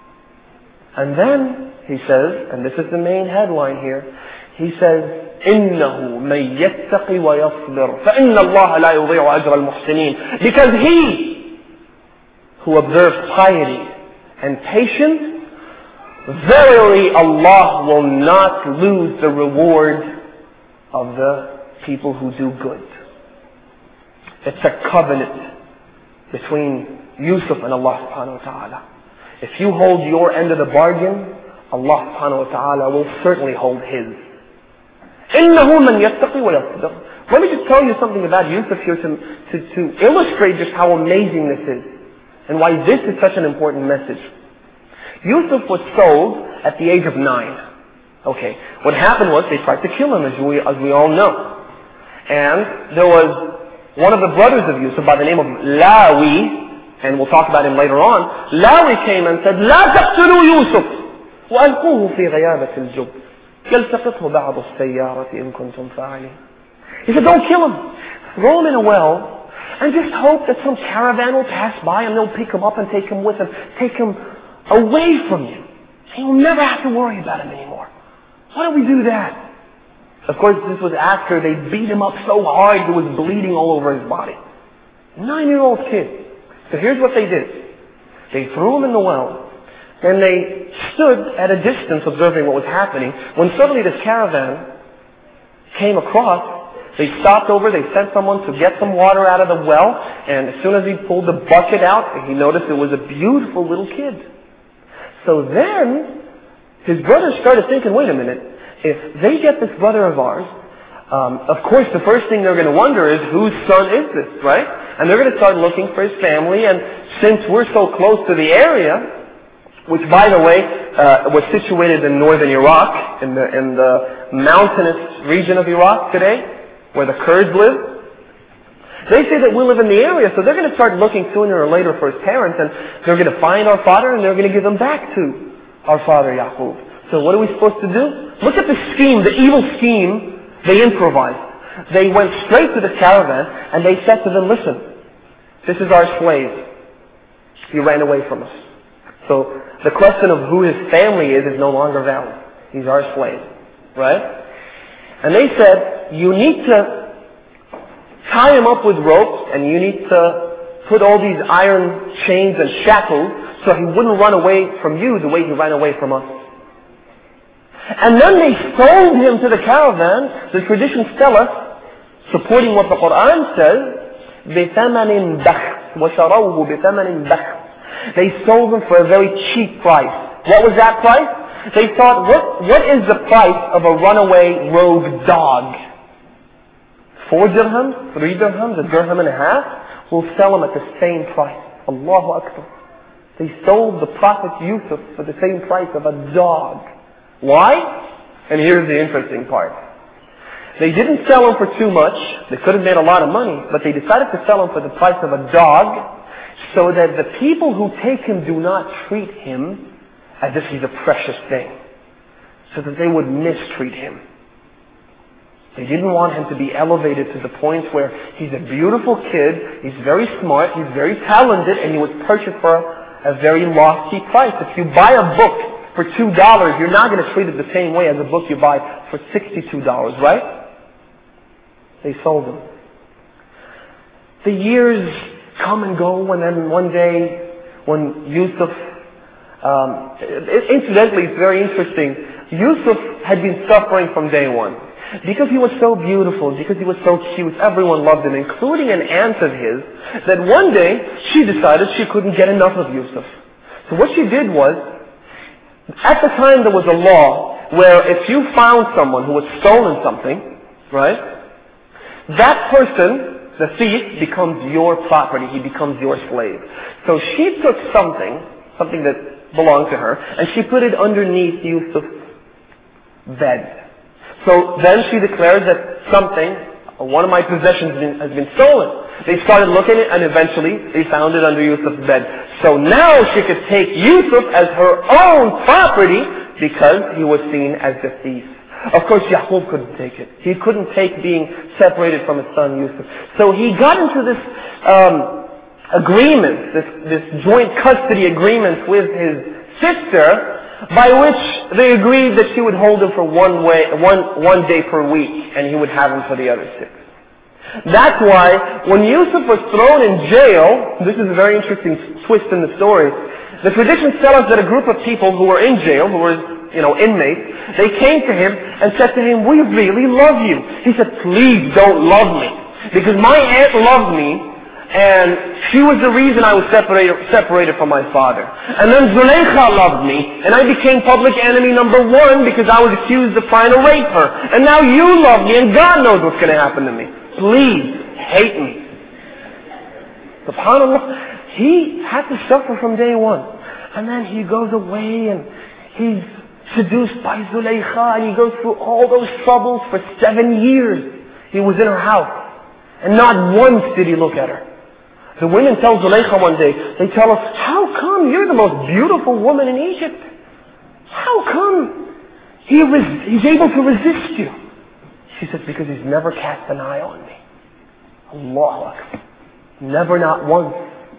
And then he says, and this is the main headline here, he says, إِنَّهُ مَنْ يَتَّقِ وَيَصْبِرْ فَإِنَّ اللَّهَ لَا يُضِيعُ أَجْرَ الْمُحْسِنِينَ. Because he who observes piety and patience, verily Allah will not lose the reward of the people who do good. It's a covenant between Yusuf and Allah subhanahu wa ta'ala. If you hold your end of the bargain, Allah subhanahu wa ta'ala will certainly hold His. إِنَّهُ مَنْ يَتَّقِ وَيَصْبِرْ. Let me just tell you something about Yusuf here to illustrate just how amazing this is and why this is such an important message. Yusuf was sold at the age of 9. Okay, what happened was they tried to kill him, as we all know. And there was one of the brothers of Yusuf by the name of Lawi, and we'll talk about him later on. Lawi came and said, لا تقتلوا يوسف وألقوه في غيابة الجب يلتقطه بعض السيارة إن كنتم فاعلين. He said, don't kill him. Throw him in a well and just hope that some caravan will pass by and they'll pick him up and take him with them. Take him away from you. And you'll never have to worry about him anymore. Why don't we do that? Of course, this was after they beat him up so hard he was bleeding all over his body. 9-year-old kid. So here's what they did. They threw him in the well. Then they stood at a distance observing what was happening. When suddenly this caravan came across, they stopped over, they sent someone to get some water out of the well, and as soon as he pulled the bucket out, he noticed it was a beautiful little kid. So then, his brothers started thinking, wait a minute, if they get this brother of ours, of course the first thing they're going to wonder is, whose son is this, right? And they're going to start looking for his family, and since we're so close to the area, which by the way, was situated in northern Iraq, in the mountainous region of Iraq today, where the Kurds live, they say that we live in the area, so they're going to start looking sooner or later for his parents, and they're going to find our father, and they're going to give him back to our father Yaqub. So what are we supposed to do? Look at the scheme, the evil scheme they improvised. They went straight to the caravan, and they said to them, listen, this is our slave. He ran away from us. So the question of who his family is no longer valid. He's our slave. Right? And they said, you need to tie him up with ropes, and you need to put all these iron chains and shackles so he wouldn't run away from you the way he ran away from us. And then they sold him to the caravan. The traditions tell us, supporting what the Quran says, بِثَمَنٍ بَخْسٍ وَشَرَوْهُ بِثَمَنٍ بَخْسٍ. They sold him for a very cheap price. What was that price? They thought, what is the price of a runaway rogue dog? 4 dirhams? 3 dirhams? a dirham and a half? We'll sell them at the same price. Allahu Akbar. They sold the Prophet Yusuf for the same price of a dog. Why? And here's the interesting part. They didn't sell him for too much. They could have made a lot of money, but they decided to sell him for the price of a dog so that the people who take him do not treat him as if he's a precious thing, so that they would mistreat him. They didn't want him to be elevated to the point where he's a beautiful kid, he's very smart, he's very talented, and he was purchased for a very lofty price. If you buy a book for $2, you're not going to treat it the same way as a book you buy for $62, right? They sold him. The years come and go, and then one day when Yusuf, incidentally, it's very interesting, Yusuf had been suffering from day one. Because he was so beautiful, because he was so cute, everyone loved him, including an aunt of his, that one day she decided she couldn't get enough of Yusuf. So what she did was, at the time there was a law where if you found someone who had stolen something, right, that person, the thief, becomes your property, he becomes your slave. So she took something that belonged to her, and she put it underneath Yusuf's bed. So then she declared that one of my possessions has been stolen. They started looking at it, and eventually they found it under Yusuf's bed. So now she could take Yusuf as her own property because he was seen as the thief. Of course, Yaqub couldn't take it. He couldn't take being separated from his son Yusuf. So he got into this agreement, this joint custody agreement with his sister, by which they agreed that she would hold him for one day per week, and he would have him for the other 6. That's why when Yusuf was thrown in jail, this is a very interesting twist in the story, the traditions tell us that a group of people who were in jail, who were inmates, they came to him and said to him, "We really love you." He said, "Please don't love me, because my aunt loved me, and she was the reason I was separated from my father. And then Zulaykha loved me, and I became public enemy number 1 because I was accused of trying to rape her. And now you love me, and God knows what's going to happen to me. Please, hate me." SubhanAllah, he had to suffer from day one. And then he goes away, and he's seduced by Zulaykha, and he goes through all those troubles for 7 years. He was in her house, and not once did he look at her. The women tell Zulaykha one day, they tell us, "How come you're the most beautiful woman in Egypt? How come he's able to resist you?" She says, "Because he's never cast an eye on me." Allahu Akbar. Never, not once.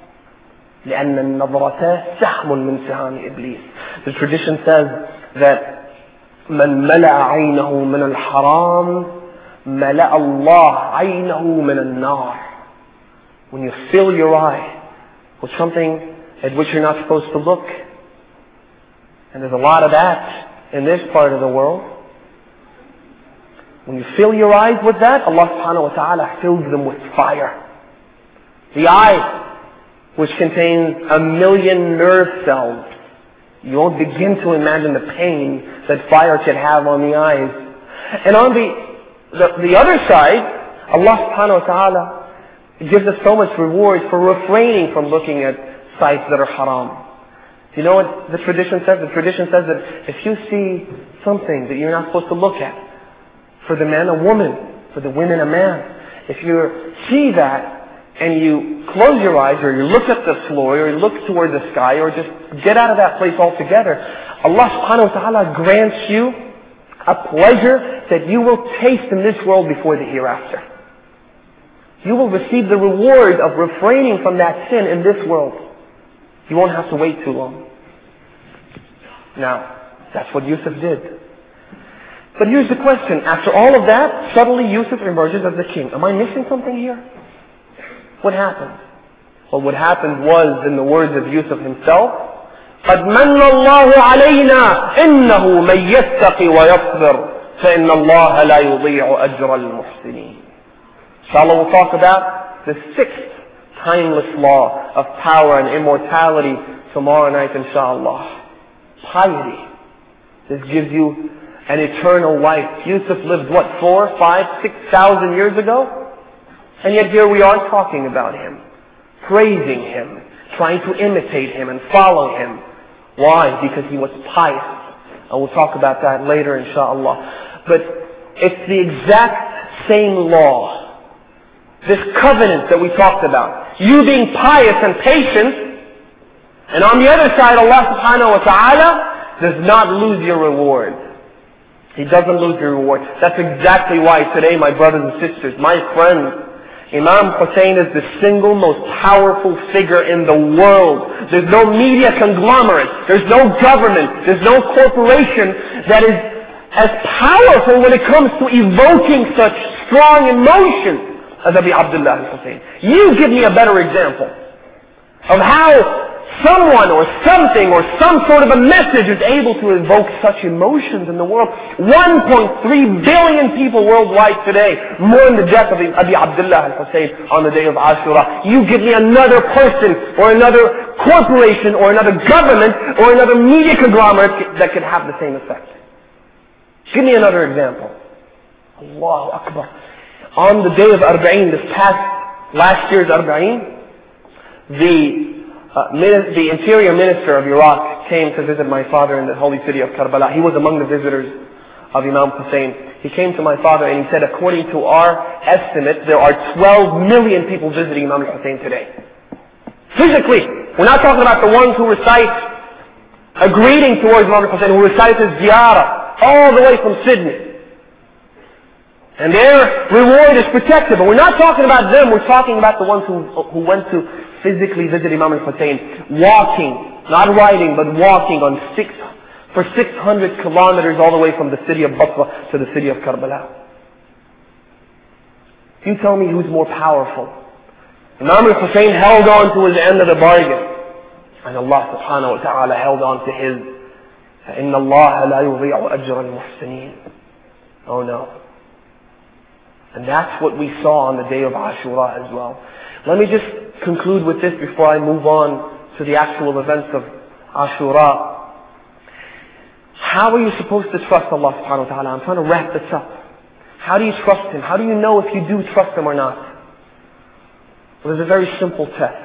لأن النظرة سهم من سهام إبليس. The tradition says that من ملأ عينه من الحرام ملأ الله عينه من النار. When you fill your eye with something at which you're not supposed to look, and there's a lot of that in this part of the world, when you fill your eyes with that, Allah subhanahu wa ta'ala fills them with fire. The eye, which contains 1,000,000 nerve cells, you won't begin to imagine the pain that fire can have on the eyes. And on the other side, Allah subhanahu wa ta'ala gives us so much reward for refraining from looking at sites that are haram. You know what the tradition says? The tradition says that if you see something that you're not supposed to look at, for the man a woman, for the women a man, if you see that and you close your eyes, or you look at the floor, or you look toward the sky, or just get out of that place altogether, Allah subhanahu wa ta'ala grants you a pleasure that you will taste in this world before the hereafter. You will receive the reward of refraining from that sin in this world. You won't have to wait too long. Now, that's what Yusuf did. But here's the question. After all of that, suddenly Yusuf emerges as the king. Am I missing something here? What happened? Well, what happened was, in the words of Yusuf himself, قَدْ مَنَّ اللَّهُ عَلَيْنَا إِنَّهُ مَنْ يَتَّقِ وَيَصْبِرْ فَإِنَّ اللَّهَ لَا يُضِيعُ أَجْرَ الْمُحْسِنِينَ. Inshallah, we'll talk about the 6th timeless law of power and immortality tomorrow night, inshallah. Piety. This gives you an eternal life. Yusuf lived, 4, 5, 6,000 years ago? And yet here we are talking about him, praising him, trying to imitate him and follow him. Why? Because he was pious. And we'll talk about that later, inshallah. But it's the exact same law. This covenant that we talked about. You being pious and patient, and on the other side, Allah subhanahu wa ta'ala does not lose your reward. He doesn't lose your reward. That's exactly why today, my brothers and sisters, my friends, Imam Hussein is the single most powerful figure in the world. There's no media conglomerate. There's no government. There's no corporation that is as powerful when it comes to evoking such strong emotion as Abi Abdullah al-Hussein. You give me a better example of how someone or something or some sort of a message is able to evoke such emotions in the world. 1.3 billion people worldwide today mourn the death of Abi Abdullah al-Hussein on the day of Ashura. You give me another person or another corporation or another government or another media conglomerate that could have the same effect. Give me another example. Allahu Akbar. On the day of Arba'een, last year's Arba'een, the interior minister of Iraq came to visit my father in the holy city of Karbala. He was among the visitors of Imam Hussein. He came to my father and he said, according to our estimate, there are 12 million people visiting Imam Hussein today. Physically. We're not talking about the ones who recite a greeting towards Imam Hussein, who recite his ziyarah all the way from Sydney. And their reward is protected. But we're not talking about them. We're talking about the ones who went to physically visit Imam al-Hussein, walking, not riding, but walking for 600 kilometers all the way from the city of Basra to the city of Karbala. You tell me who's more powerful. Imam al-Hussein held on to his end of the bargain. And Allah subhanahu wa ta'ala held on to his. فَإِنَّ اللَّهَ لَا يُضِيعُ أَجْرَ الْمُحْسِنِينَ. Oh no. And that's what we saw on the day of Ashura as well. Let me just conclude with this before I move on to the actual events of Ashura. How are you supposed to trust Allah subhanahu wa ta'ala? I'm trying to wrap this up. How do you trust Him? How do you know if you do trust Him or not? Well, there's a very simple test.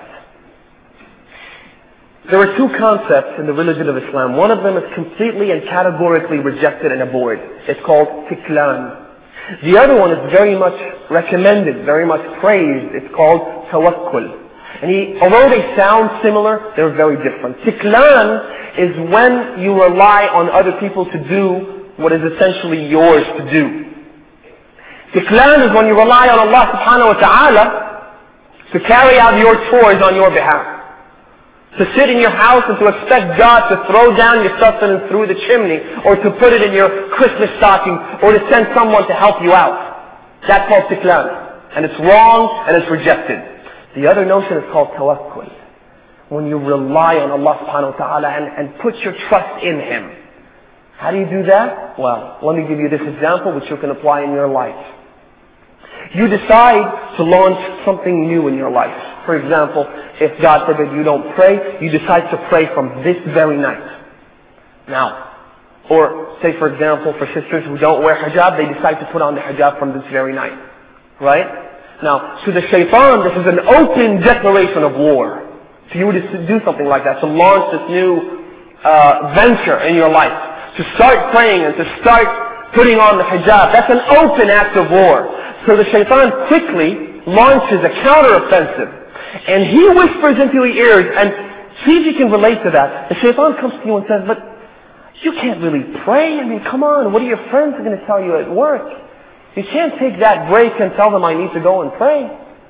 There are two concepts in the religion of Islam. One of them is completely and categorically rejected and abhorred. It's called tiklan. The other one is very much recommended, very much praised. It's called tawakkul. And although they sound similar, they're very different. Tiklan is when you rely on other people to do what is essentially yours to do. Tiklan is when you rely on Allah subhanahu wa ta'ala to carry out your chores on your behalf. To sit in your house and to expect God to throw down your sustenance through the chimney, or to put it in your Christmas stocking, or to send someone to help you out. That's called tiklan. And it's wrong and it's rejected. The other notion is called tawakkul. When you rely on Allah subhanahu wa ta'ala and put your trust in Him. How do you do that? Well, let me give you this example which you can apply in your life. You decide to launch something new in your life. For example, if God forbid you don't pray, you decide to pray from this very night. Now, or say for example, for sisters who don't wear hijab, they decide to put on the hijab from this very night. Right? Now, to the shaitan, this is an open declaration of war. For you to do something like that, to launch this new venture in your life, to start praying and to start putting on the hijab, that's an open act of war. So the shaitan quickly launches a counter-offensive. And he whispers into your ears, and see if you can relate to that. The shaitan comes to you and says, but you can't really pray. I mean, come on, what are your friends going to tell you at work? You can't take that break and tell them I need to go and pray.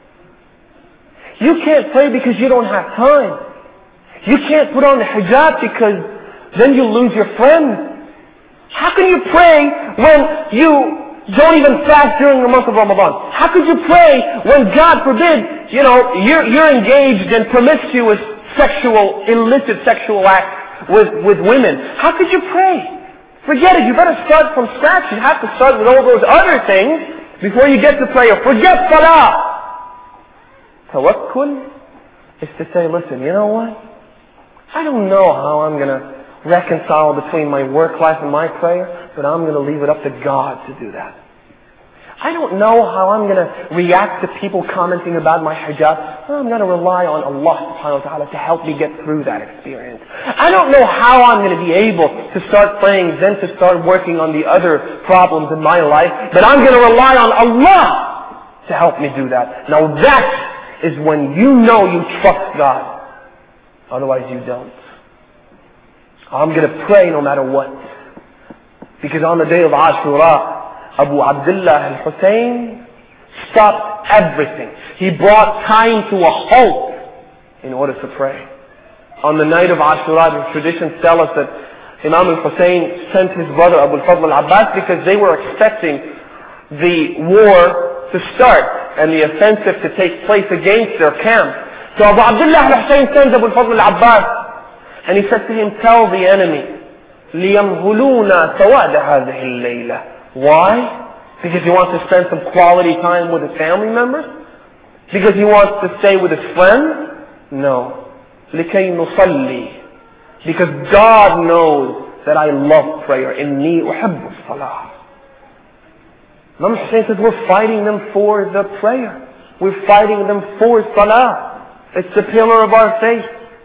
You can't pray because you don't have time. You can't put on the hijab because then you lose your friends. How can you pray when you don't even fast during the month of Ramadan? How could you pray when, God forbid, you're engaged in promiscuous illicit sexual acts with women? How could you pray? Forget it. You better start from scratch. You have to start with all those other things before you get to prayer. Forget salah. Tawakkul is to say, listen, you know what? I don't know how I'm going to reconcile between my work life and my prayer, but I'm going to leave it up to God to do that. I don't know how I'm going to react to people commenting about my hijab. I'm going to rely on Allah subhanahu wa ta'ala to help me get through that experience. I don't know how I'm going to be able to start praying, then to start working on the other problems in my life, but I'm going to rely on Allah to help me do that. Now that is when you know you trust God. Otherwise you don't. I'm going to pray no matter what. Because on the day of Ashura, Abu Abdullah al-Hussein stopped everything. He brought time to a halt in order to pray. On the night of Ashura, the traditions tell us that Imam al-Hussein sent his brother Abu al-Fadl al-Abbas because they were expecting the war to start and the offensive to take place against their camp. So Abu Abdullah al-Hussein sends Abu al-Fadl al-Abbas and he said to him, tell the enemy, لِيَمْهُلُونَا سَوَادَ هَذِهِ اللَّيْلَةِ. Why? Because he wants to spend some quality time with his family members? Because he wants to stay with his friends? No. لِكَيْ نُصَلِّي. Because God knows that I love prayer. إِنِّي أُحِبُّ الصَّلَاةِ. Imam Hussein says we're fighting them for the prayer. We're fighting them for salah. It's the pillar of our faith.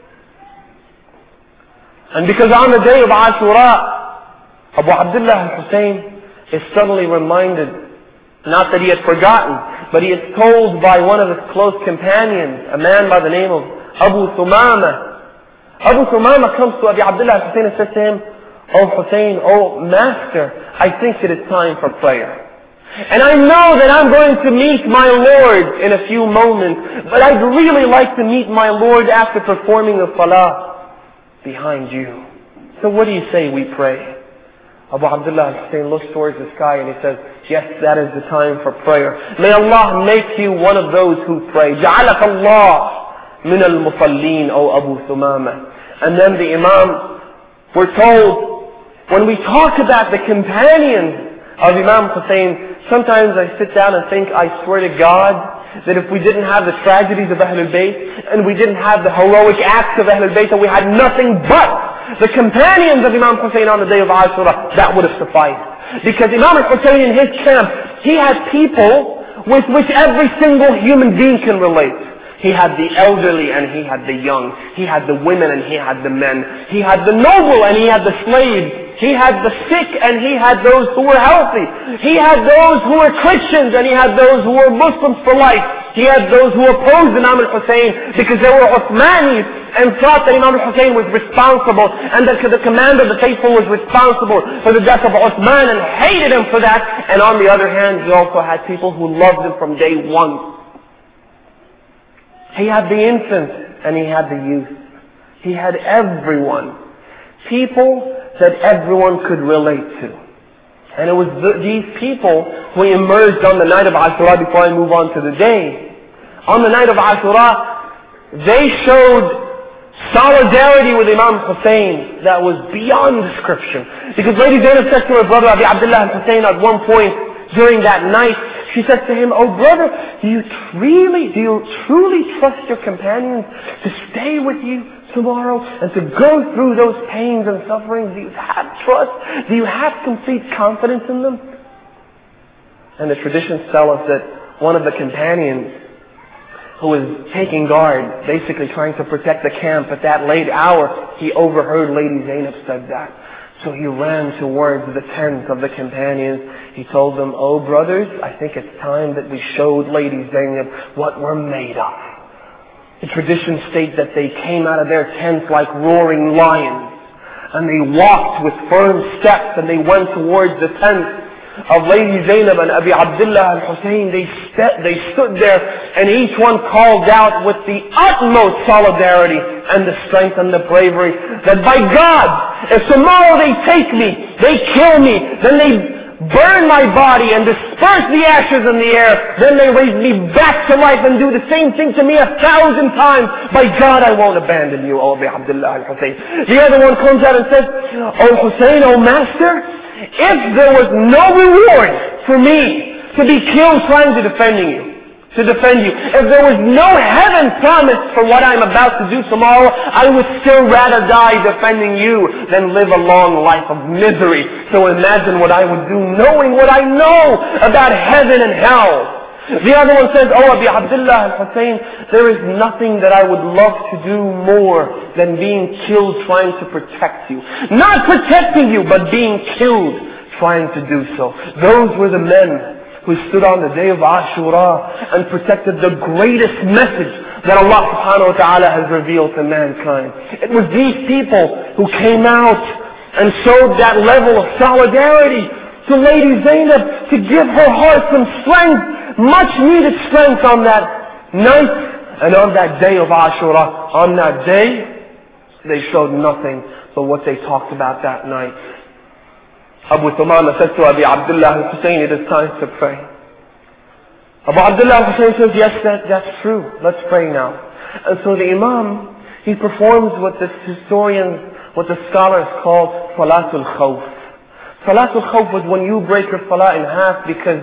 And because on the day of Ashura, Abu Abdullah al-Hussein is suddenly reminded, not that he had forgotten, but he is told by one of his close companions, a man by the name of Abu Thumama. Abu Thumama comes to Abu Abdullah al-Hussein and says to him, "Oh Hussein, oh Master, I think it is time for prayer. And I know that I'm going to meet my Lord in a few moments, but I'd really like to meet my Lord after performing the salah behind you. So what do you say we pray?" Abu Abdullah al-Hussein looks towards the sky and he says, "Yes, that is the time for prayer. May Allah make you one of those who pray. جَعَلَكَ اللَّهُ مِنَ الْمُصَلِّينَ, O Abu Thumama." And then the Imam, we're told, when we talk about the companions of Imam Hussein, sometimes I sit down and think, I swear to God, that if we didn't have the tragedies of Ahlul Bayt, and we didn't have the heroic acts of Ahlul Bayt, and we had nothing but the companions of Imam Hussein on the day of Ashura, that would have sufficed. Because Imam Hussein in his camp, he had people with which every single human being can relate. He had the elderly and he had the young. He had the women and he had the men. He had the noble and he had the slaves. He had the sick and he had those who were healthy. He had those who were Christians and he had those who were Muslims for life. He had those who opposed Imam al-Hussein because they were Uthmanis and thought that Imam al-Hussein was responsible and that the commander of the faithful was responsible for the death of Uthman and hated him for that. And on the other hand, he also had people who loved him from day one. He had the infants and he had the youth. He had everyone. People that everyone could relate to. And it was these people who emerged on the night of Ashura. Before I move on to the day, on the night of Ashura, they showed solidarity with Imam Hussein that was beyond description. Because Lady Zainab said to her brother Abu Abdullah al-Hussein at one point during that night, she said to him, "Oh brother, do you truly trust your companions to stay with you tomorrow and to go through those pains and sufferings? Do you have trust? Do you have complete confidence in them?" And the traditions tell us that one of the companions who was taking guard, basically trying to protect the camp at that late hour, he overheard Lady Zainab said that. So he ran towards the tent of the companions. He told them, "Oh brothers, I think it's time that we showed Lady Zainab what we're made of." The traditions state that they came out of their tents like roaring lions. And they walked with firm steps and they went towards the tent of Lady Zainab and Abu Abdullah al-Hussein. They stood there and each one called out with the utmost solidarity and the strength and the bravery that by God, if tomorrow they take me, they kill me, then they burn my body and disperse the ashes in the air, then they raise me back to life and do the same thing to me 1,000 times. By God, I won't abandon you, O Abu Abdullah al-Hussein. The other one comes out and says, "Oh Hussein, oh Master, if there was no reward for me to be killed trying to defend you, to defend you. If there was no heaven promised for what I'm about to do tomorrow, I would still rather die defending you than live a long life of misery. So imagine what I would do knowing what I know about heaven and hell. The other one says, oh, Abi Abdullah al-Hussein, there is nothing that I would love to do more than being killed trying to protect you. Not protecting you, but being killed trying to do so. Those were the men who stood on the day of Ashura and protected the greatest message that Allah subhanahu wa ta'ala has revealed to mankind. It was these people who came out and showed that level of solidarity to Lady Zainab to give her heart some strength, much needed strength on that night and on that day of Ashura. On that day, they showed nothing but what they talked about that night. Abu Thumama said to Abi Abdullah al-Hussein, it is time to pray. Abu Abdullah al-Hussein says, yes, that's true. Let's pray now. And so the Imam, he performs what the historians, what the scholars call Salatul Khawf. Salatul Khawf was when you break your salah in half because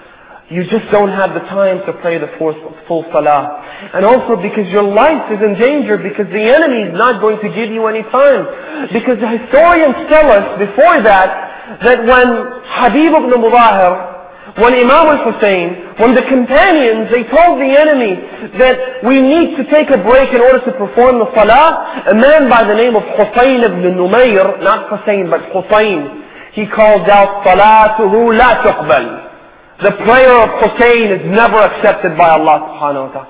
you just don't have the time to pray the full salah. And also because your life is in danger, because the enemy is not going to give you any time. Because the historians tell us before that when Habib ibn Mudahir, when Imam al-Hussein, when the companions, they told the enemy that we need to take a break in order to perform the salah, a man by the name of Husayn ibn Numayr, not Hussein but Husayn, he called out, Salatuhu la tuqbal. The prayer of Hussein is never accepted by Allah subhanahu wa ta'ala.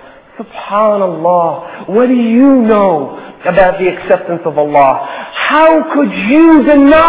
Subhanallah, what do you know about the acceptance of Allah? How could you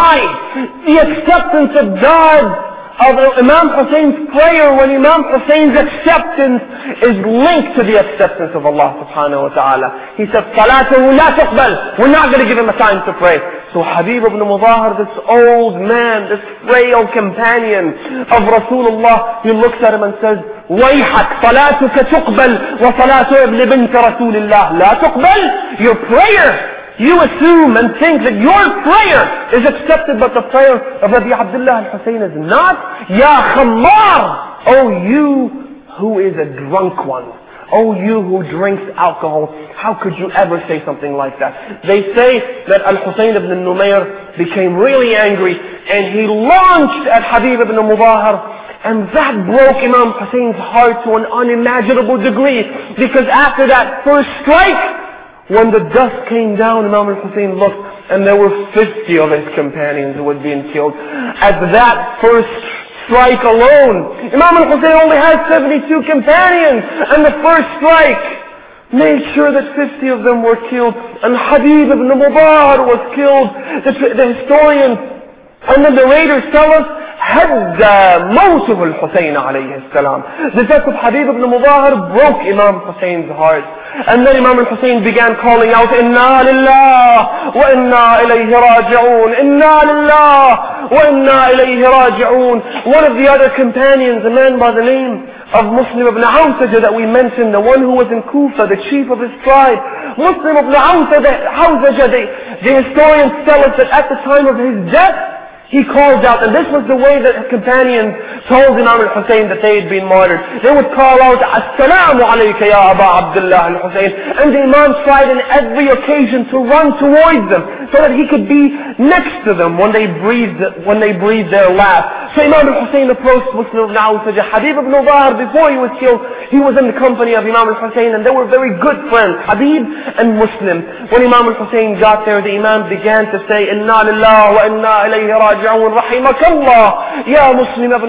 deny the acceptance of God, of Imam Hussein's prayer, when Imam Hussein's acceptance is linked to the acceptance of Allah subhanahu wa ta'ala? He said, Salatuhu la tuqbal. We're not going to give him a time to pray. So Habib ibn Mudahir, this old man, this frail companion of Rasulullah, he looks at him and says, وَيْحَكْ صَلَاتُكَ تُقْبَلْ وَصَلَاتُ ابْنِ بِنْتِ رَسُولِ اللَّهِ لَا تُقْبَلْ. Your prayer, you assume and think that your prayer is accepted, but the prayer of Abi Abdullah al-Hussein is not. Ya Khammar, oh you who is a drunk one. Oh, you who drinks alcohol, how could you ever say something like that? They say that Al-Husayn ibn Numayr became really angry and he launched at Habib ibn Mudahir, and that broke Imam Husayn's heart to an unimaginable degree, because after that first strike, when the dust came down, Imam al-Husayn looked and there were 50 of his companions who had been killed. At that first strike alone, Imam al-Hussein only had 72 companions, and the first strike made sure that 50 of them were killed, and Habib ibn Mudahir was killed. The historians and the narrators tell us, هَدَّ مَوْتُهُ الْحُسَيْنَ عَلَيْهِ السَّلَامِ. The death of Habib ibn Mudahir broke Imam Husayn's heart. And then Imam al-Hussein began calling out, Inna lillah wa inna ilayhi raji'un. Inna lillah wa inna ilayhi raji'un. One of the other companions, a man by the name of Muslim ibn Awsaja that we mentioned, the one who was in Kufa, the chief of his tribe, Muslim ibn Awsaja, the historians tell us that at the time of his death, he called out, and this was the way that his companions told Imam al-Hussein that they had been martyred. They would call out, Assalamu alayka ya Aba Abdullah al-Hussein. And the Imam tried in every occasion to run towards them so that he could be next to them when they breathed their last. So Imam al-Hussein approached Muslim ibn Awsaja. Habib ibn Mudahir, before he was killed, he was in the company of Imam al-Hussein, and they were very good friends, Habib and Muslim. When Imam al-Hussein got there, the Imam began to say, Inna lillah wa inna ilayhi raji'un. رحمك الله يا مسلم ابن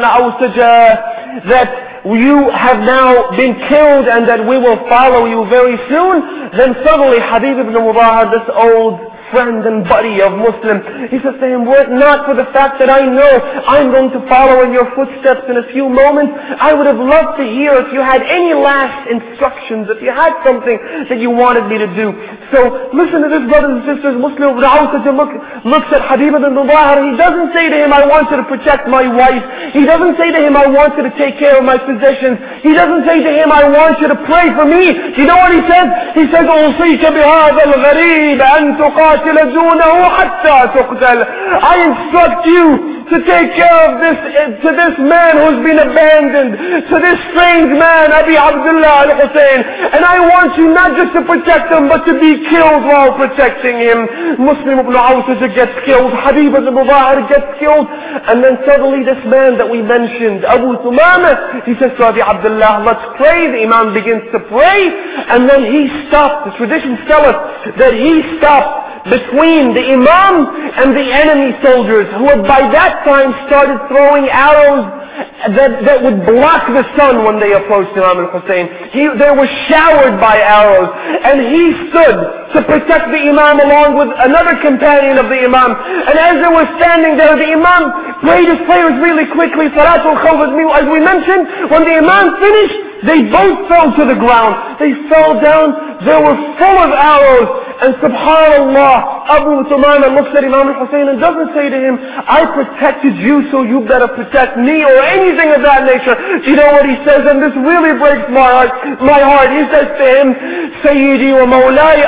أوسجة, that you have now been killed and that we will follow you very soon. Then suddenly Habib ibn Mudahir, this old friend and buddy of Muslim, he says to him, were it not for the fact that I know I'm going to follow in your footsteps in a few moments, I would have loved to hear if you had any last instructions, if you had something that you wanted me to do. So listen to this, brothers and sisters. Muslim ibn Awsaja looks at Habib ibn Mudahir. He doesn't say to him, I want you to protect my wife. He doesn't say to him, I want you to take care of my possessions. He doesn't say to him, I want you to pray for me. You know what he says? He says, أوصيك بهذا الغريب أن تقاتل تقاتل دونه حتى تقتل. I instruct you to take care of this man who's been abandoned, to this strange man, Abi Abdullah al-Hussein. And I want you not just to protect him, but to be killed while protecting him. Muslim ibn Awsaj gets killed, Habib ibn Mubahir gets killed, and then suddenly this man that we mentioned, Abu Thumama, he says to Abi Abdullah, let's pray. The Imam begins to pray, and then he stopped. The traditions tell us that he stopped between the Imam and the enemy soldiers, who had by that time started throwing arrows that would block the sun when they approached Imam al-Hussein. They were showered by arrows, and he stood to protect the Imam along with another companion of the Imam. And as they were standing there, the Imam prayed his prayers really quickly. Salatul Khawf, as we mentioned, when the Imam finished, they both fell to the ground. They fell down. They were full of arrows. And subhanallah, Abu Thumama looks at Imam al-Hussein and doesn't say to him, I protected you, so you better protect me, or anything of that nature. You know what he says? And this really breaks my heart. He says to him, Sayyidi wa Mawlai,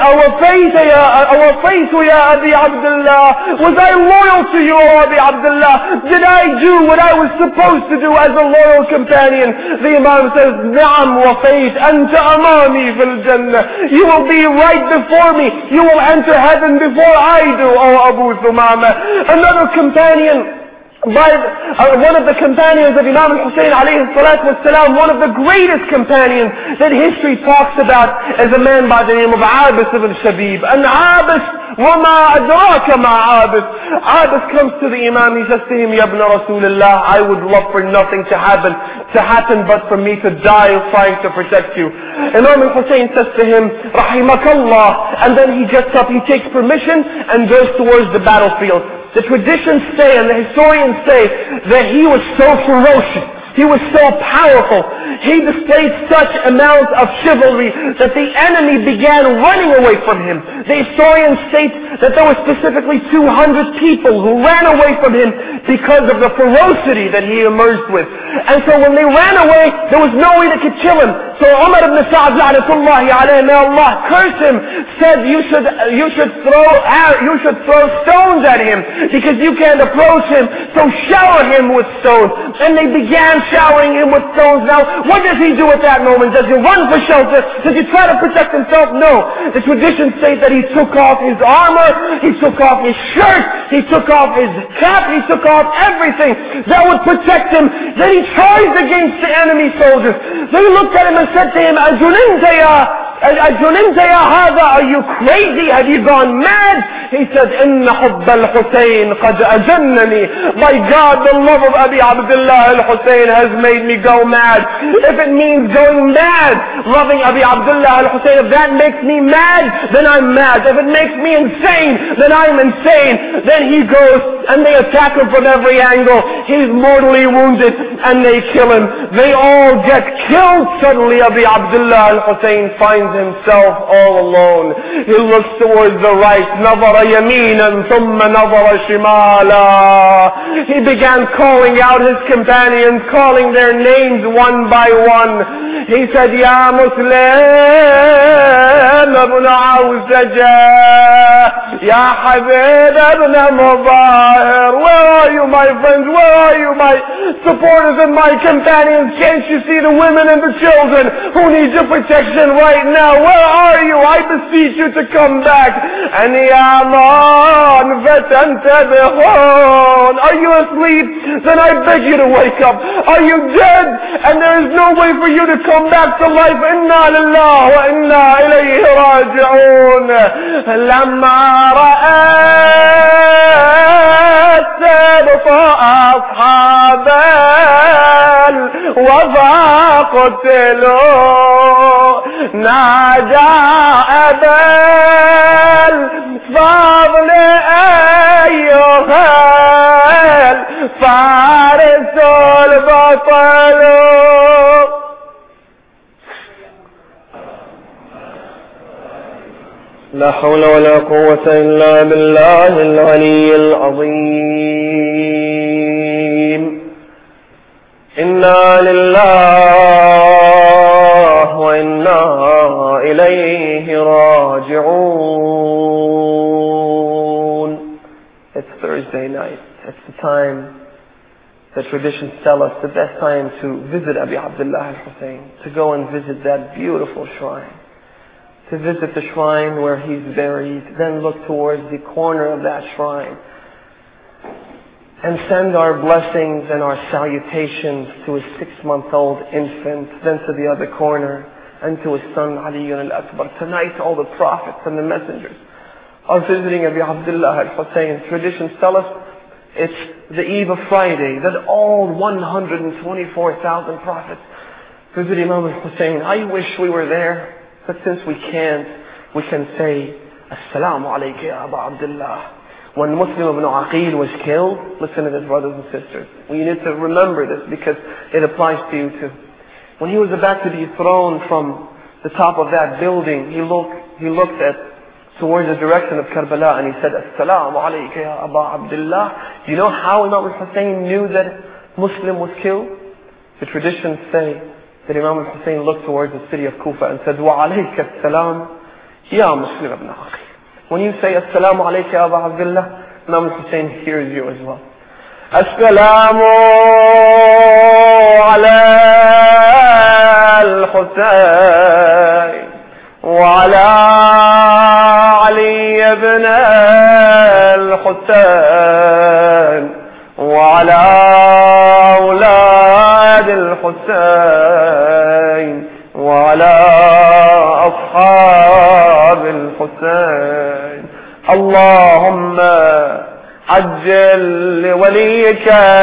awafaytu ya Abi Abdullah. Was I loyal to you, O Abi Abdullah? Did I do what I was supposed to do as a loyal companion? The Imam says, Na'am wafayt, anta amami fil jannah. You will be right before me. You will enter heaven before I do, O Abu Thumama. Another companion, one of the companions of Imam al-Hussein alayhi salatu wassalam, one of the greatest companions that history talks about, is a man by the name of Abis ibn Shabib. And Abis, وَمَا أَدْرَاكَ مَا Abis. Abis comes to the Imam, he says to him, Ya ibn Rasulullah, I would love for nothing to happen but for me to die trying to protect you. Imam al-Hussein says to him, Rahimakallah, and then he gets up, he takes permission and goes towards the battlefield. The traditions say, and the historians say, that he was so ferocious, he was so powerful, he displayed such amount of chivalry that the enemy began running away from him. The historians state that there were specifically 200 people who ran away from him because of the ferocity that he emerged with. And so when they ran away, there was no way they could kill him. So Umar ibn Sa'd, la'natullahi alayhi, may Allah curse him, said you should throw stones at him because you can't approach him. So shower him with stones. And they began showering him with stones. Now, what does he do at that moment? Does he run for shelter? Does he try to protect himself? No. The traditions say that he took off his armor, he took off his shirt, he took off his cap, he took off everything that would protect him. Then he charged against the enemy soldiers. They looked at him and said to him, Ajunimta ya hada, are you crazy? Have you gone mad? He said, Inna hubba al-Hussein qad ajannani. My God, the love of Abi Abdullah al-Hussein has made me go mad. If it means going mad, loving Abi Abdullah al-Hussein, if that makes me mad, then I'm mad. If it makes me insane, then I'm insane. Then he goes and they attack him from every angle. He's mortally wounded and they kill him. They all get killed. Suddenly Abi Abdullah al-Hussein finds himself all alone. He looks towards the right, نظر يمينا ثم نظر شمالا. He began calling out his companions, calling their names one by one. He said, Ya Muslim ibn Awsaj, Ya Habib ibn Mubahir. Where are you, my friends? Where are you, my supporters and my companions? Can't you see the women and the children who need your protection right now? Where are you? I beseech you to come back. And Ya man fatantabihun. Are you asleep? Then I beg you to wake up. Are you dead? And there is no way for you to come back to life. Inna lillahi wa inna ilayhi raji'un. Lamma ra'at sabta ashab al-wafa qutilu nada abal fadl ayyuhal farisul batalu. لا حول ولا قوة إلا بالله العلي العظيم. إنا لله وإنا إليه راجعون. The traditions tell us the best time to visit Abi Abdullah al-Hussein, to go and visit that beautiful shrine, to visit the shrine where he's buried, then look towards the corner of that shrine and send our blessings and our salutations to his 6-month-old infant, then to the other corner, and to his son Ali al-Akbar. Tonight all the prophets and the messengers are visiting Abi Abdullah al-Hussein. Traditions tell us it's the eve of Friday that all 124,000 prophets visit Imam al-Hussein. I wish we were there, but since we can't, we can say, Assalamu alayka ya Aba Abdullah. When Muslim ibn Aqil was killed, listen to this, brothers and sisters. We need to remember this because it applies to you too. When he was about to be thrown from the top of that building, he looked towards the direction of Karbala and he said, Assalamu alayka ya Aba Abdullah. Do you know how Imam al-Hussein knew that Muslim was killed? The traditions say that Imam al-Hussein looked towards the city of Kufa and said, Wa alayka as-salam ya Muslim ibn Aqil. When you say Assalamu alayka ya Aba Abdullah, Imam al-Hussein hears you as well. Assalamu ala al-Hussein wa ala Ali ibn al-Hussein wa ala awlad al-Hussein wa ala ashab al-Hussein. Allahumma عجل لوليك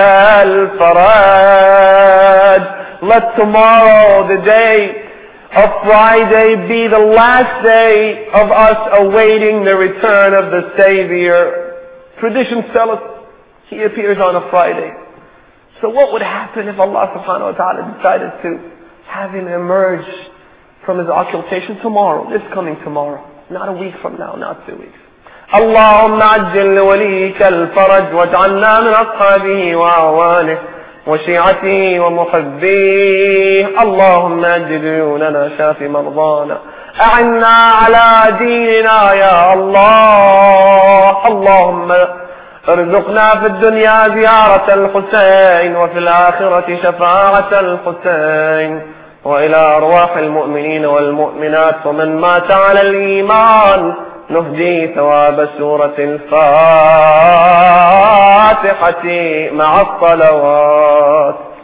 الفرج. Let tomorrow, the day of Friday, be the last day of us awaiting the return of the Savior. Traditions tell us he appears on a Friday. So what would happen if Allah subhanahu wa ta'ala decided to have him emerge from his occultation tomorrow, this coming tomorrow, not a week from now, not 2 weeks? اللهم عجل لوليك الفرج واجعلنا من أصحابه وأعوانه وشيعته ومحبيه. اللهم أجل ديوننا شاف مرضانا أعنا على ديننا يا الله. اللهم ارزقنا في الدنيا زيارة الحسين وفي الآخرة شفاعة الحسين وإلى أرواح المؤمنين والمؤمنات ومن مات على الإيمان نهدي ثواب سورة الفاتحة مع الصلوات.